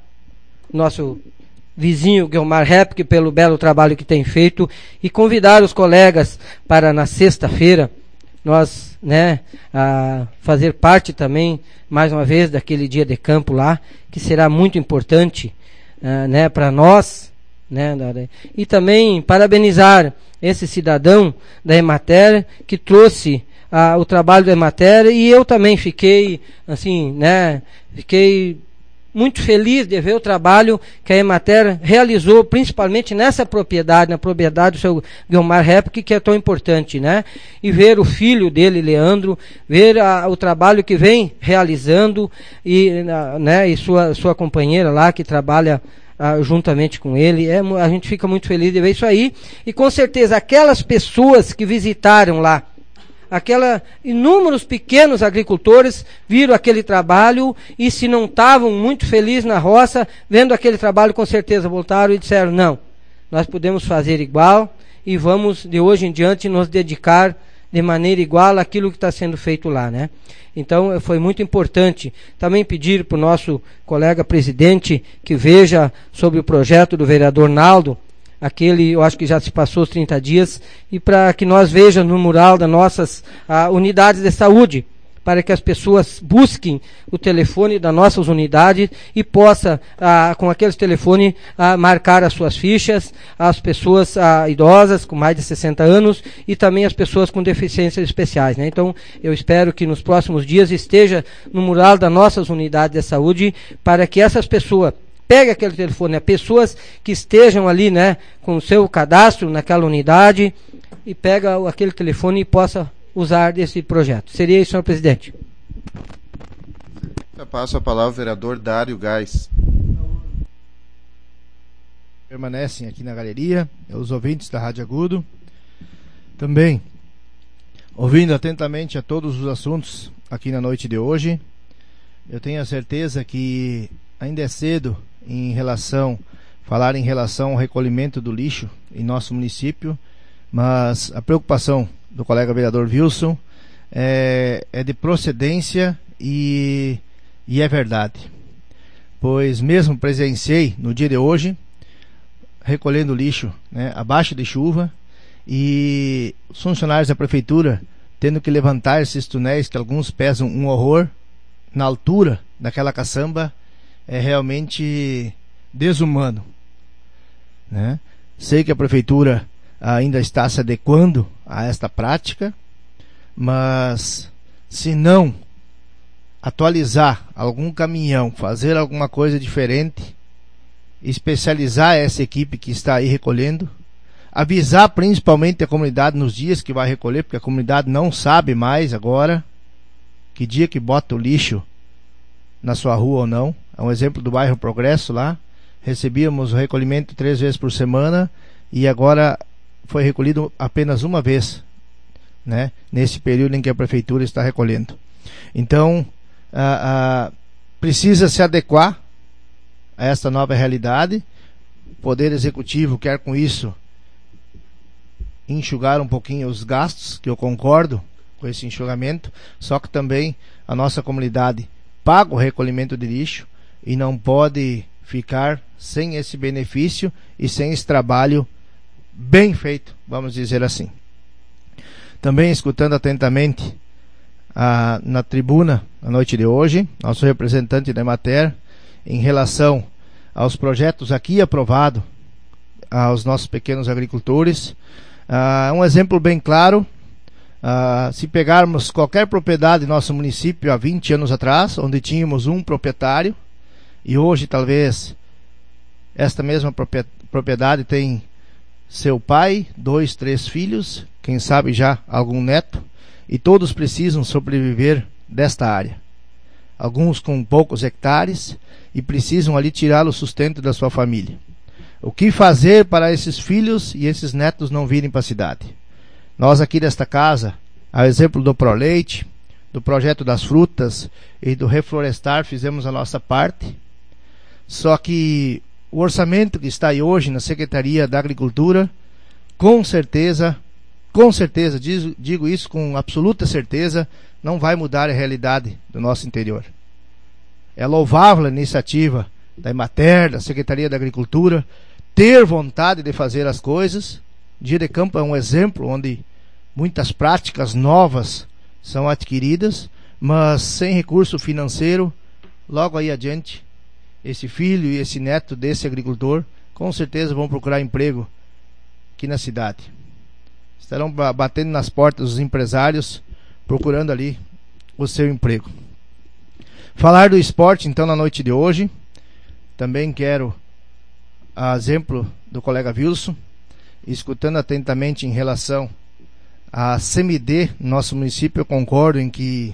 nosso vizinho Guilmar Repke pelo belo trabalho que tem feito e convidar os colegas para na sexta-feira nós, né, uh, fazer parte também mais uma vez daquele dia de campo lá, que será muito importante, uh, né, para nós. Né, e também parabenizar esse cidadão da Emater que trouxe ah, o trabalho da Emater, e eu também fiquei assim, né, fiquei muito feliz de ver o trabalho que a Emater realizou, principalmente nessa propriedade, na propriedade do seu Guilmar Repke, que é tão importante, né? E ver o filho dele, Leandro, ver a, o trabalho que vem realizando e, né, e sua, sua companheira lá que trabalha Ah, juntamente com ele, é, a gente fica muito feliz de ver isso aí, e com certeza aquelas pessoas que visitaram lá, aquela inúmeros pequenos agricultores viram aquele trabalho, e se não estavam muito felizes na roça, vendo aquele trabalho, com certeza voltaram e disseram, não, nós podemos fazer igual, e vamos de hoje em diante nos dedicar de maneira igual àquilo que está sendo feito lá, né? Então foi muito importante também pedir para o nosso colega presidente que veja sobre o projeto do vereador Naldo, aquele, eu acho que já se passou os trinta dias, e para que nós vejamos no mural das nossas ah, unidades de saúde, para que as pessoas busquem o telefone das nossas unidades e possa, ah, com aqueles telefones, ah, marcar as suas fichas, as pessoas ah, idosas com mais de sessenta anos e também as pessoas com deficiências especiais, né? Então, eu espero que nos próximos dias esteja no mural das nossas unidades de saúde, para que essas pessoas peguem aquele telefone, né? Pessoas que estejam ali, né, com o seu cadastro naquela unidade, e pega aquele telefone e possa usar desse projeto. Seria isso, senhor presidente. Eu passo a palavra ao vereador Dário Gás. Permanecem aqui na galeria, os ouvintes da Rádio Agudo. Também ouvindo atentamente a todos os assuntos aqui na noite de hoje, eu tenho a certeza que ainda é cedo em relação, falar em relação ao recolhimento do lixo em nosso município, mas a preocupação do colega vereador Wilson é, é de procedência e, e é verdade. Pois mesmo presenciei no dia de hoje, recolhendo lixo, né, abaixo de chuva, e os funcionários da prefeitura tendo que levantar esses túneis que alguns pesam um horror na altura daquela caçamba, é realmente desumano, né? Sei que a prefeitura ainda está se adequando a esta prática, mas se não atualizar algum caminhão, fazer alguma coisa diferente, especializar essa equipe que está aí recolhendo, avisar principalmente a comunidade nos dias que vai recolher, porque a comunidade não sabe mais agora que dia que bota o lixo na sua rua ou não. É um exemplo do bairro Progresso lá, recebíamos o recolhimento três vezes por semana e agora foi recolhido apenas uma vez, né, nesse período em que a prefeitura está recolhendo. Então ah, ah, precisa se adequar a esta nova realidade. O Poder Executivo quer com isso enxugar um pouquinho os gastos, que eu concordo com esse enxugamento, só que também a nossa comunidade paga o recolhimento de lixo e não pode ficar sem esse benefício e sem esse trabalho bem feito, vamos dizer assim. Também escutando atentamente ah, na tribuna na noite de hoje, nosso representante da Emater, em relação aos projetos aqui aprovados aos nossos pequenos agricultores. Uh, um exemplo bem claro, uh, se pegarmos qualquer propriedade em nosso município há vinte anos atrás, onde tínhamos um proprietário, e hoje talvez esta mesma propriedade tem seu pai, dois, três filhos, quem sabe já algum neto, e todos precisam sobreviver desta área. Alguns com poucos hectares e precisam ali tirar o sustento da sua família. O que fazer para esses filhos e esses netos não virem para a cidade? Nós aqui desta casa, a exemplo do ProLeite, do projeto das frutas e do Reflorestar, fizemos a nossa parte. Só que o orçamento que está aí hoje na Secretaria da Agricultura, com certeza, com certeza, digo, digo isso com absoluta certeza, não vai mudar a realidade do nosso interior. É louvável a iniciativa da Emater, da Secretaria da Agricultura, ter vontade de fazer as coisas. Dia de Campo é um exemplo onde muitas práticas novas são adquiridas, mas sem recurso financeiro, logo aí adiante, esse filho e esse neto desse agricultor com certeza vão procurar emprego aqui na cidade. Estarão batendo nas portas dos empresários, procurando ali o seu emprego. Falar do esporte então na noite de hoje. Também quero, a exemplo do colega Wilson, escutando atentamente em relação à C M D no nosso município, eu concordo em que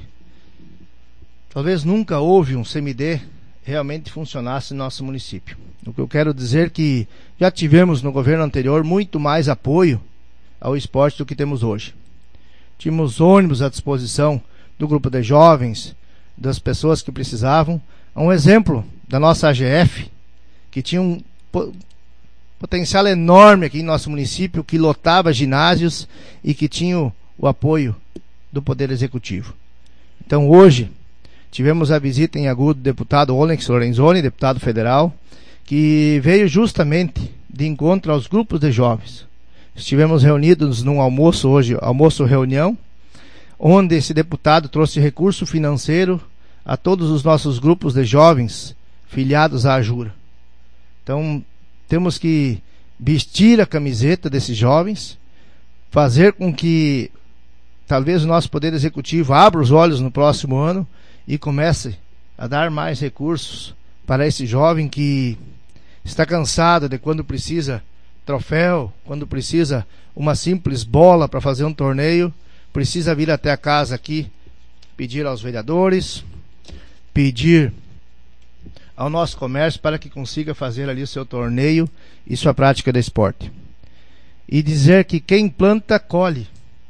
talvez nunca houve um C M D realmente funcionasse no nosso município. O que eu quero dizer é que já tivemos no governo anterior muito mais apoio ao esporte do que temos hoje. Tínhamos ônibus à disposição do grupo de jovens, das pessoas que precisavam. Um exemplo da nossa A G F, que tinha um potencial enorme aqui em nosso município, que lotava ginásios e que tinha o, o apoio do Poder Executivo. Então hoje tivemos a visita em Agudo do deputado Onyx Lorenzoni, deputado federal, que veio justamente de encontro aos grupos de jovens. Estivemos reunidos num almoço hoje, almoço-reunião, onde esse deputado trouxe recurso financeiro a todos os nossos grupos de jovens filiados à Ajura. Então, temos que vestir a camiseta desses jovens, fazer com que talvez o nosso Poder Executivo abra os olhos no próximo ano e comece a dar mais recursos para esse jovem que está cansado de quando precisa troféu, quando precisa uma simples bola para fazer um torneio, precisa vir até a casa aqui, pedir aos vereadores, pedir ao nosso comércio para que consiga fazer ali o seu torneio e sua prática de esporte. E dizer que quem planta, colhe.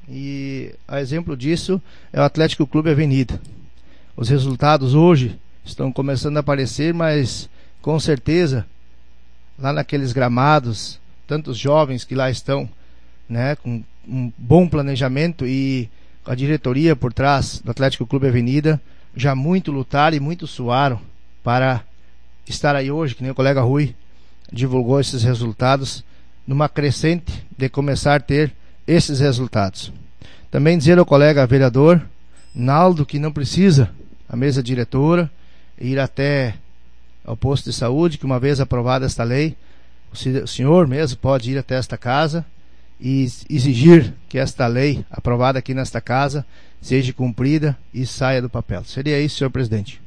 E a exemplo disso é o Atlético Clube Avenida. Os resultados hoje estão começando a aparecer, mas com certeza lá naqueles gramados, tantos jovens que lá estão, né, com um bom planejamento e a diretoria por trás do Atlético Clube Avenida já muito lutaram e muito suaram para estar aí hoje, que nem o colega Rui divulgou esses resultados, numa crescente de começar a ter esses resultados. Também dizer ao colega vereador Naldo que não precisa a mesa diretora ir até ao posto de saúde, que uma vez aprovada esta lei, o senhor mesmo pode ir até esta casa e exigir que esta lei aprovada aqui nesta casa seja cumprida e saia do papel. Seria isso, senhor presidente.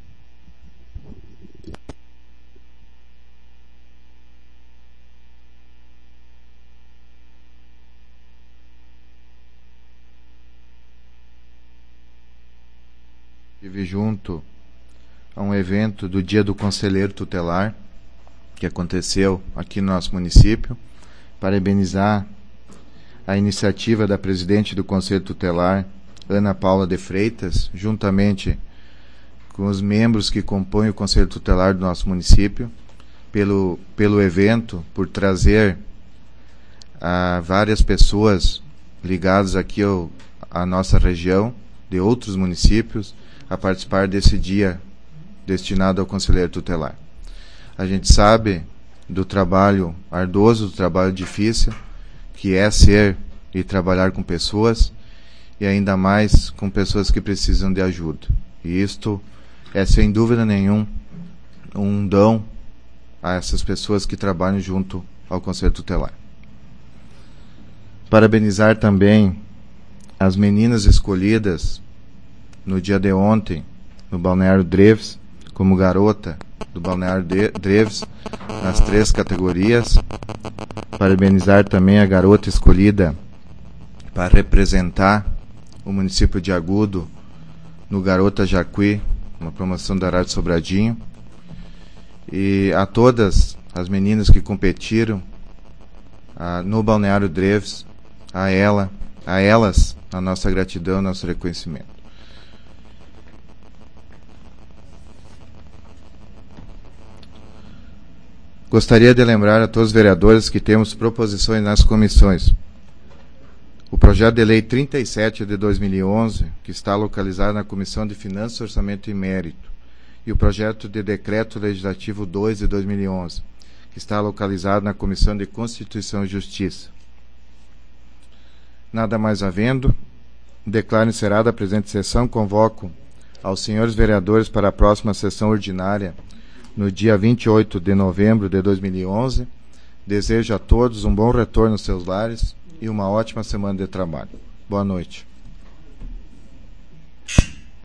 Estive junto a um evento do Dia do Conselheiro Tutelar que aconteceu aqui no nosso município. Parabenizar a iniciativa da presidente do Conselho Tutelar, Ana Paula de Freitas, juntamente com os membros que compõem o Conselho Tutelar do nosso município, pelo, pelo evento, por trazer a várias pessoas ligadas aqui ao, à nossa região, de outros municípios, a participar desse dia destinado ao Conselheiro Tutelar. A gente sabe do trabalho ardoso, do trabalho difícil, que é ser e trabalhar com pessoas, e ainda mais com pessoas que precisam de ajuda. E isto é, sem dúvida nenhuma, um dom a essas pessoas que trabalham junto ao Conselho Tutelar. Parabenizar também as meninas escolhidas no dia de ontem, no Balneário Dreves, como garota do Balneário Dreves, nas três categorias. Parabenizar também a garota escolhida para representar o município de Agudo no Garota Jacuí, uma promoção da Rádio Sobradinho. E a todas as meninas que competiram a, no Balneário Dreves, a ela, a elas, a nossa gratidão, nosso reconhecimento. Gostaria de lembrar a todos os vereadores que temos proposições nas comissões. O projeto de lei trinta e sete de dois mil e onze, que está localizado na Comissão de Finanças, Orçamento e Mérito, e o projeto de decreto legislativo dois de dois mil e onze, que está localizado na Comissão de Constituição e Justiça. Nada mais havendo, declaro encerrada a presente sessão, convoco aos senhores vereadores para a próxima sessão ordinária, no dia vinte e oito de novembro de dois mil e onze. Desejo a todos um bom retorno aos seus lares e uma ótima semana de trabalho. Boa noite.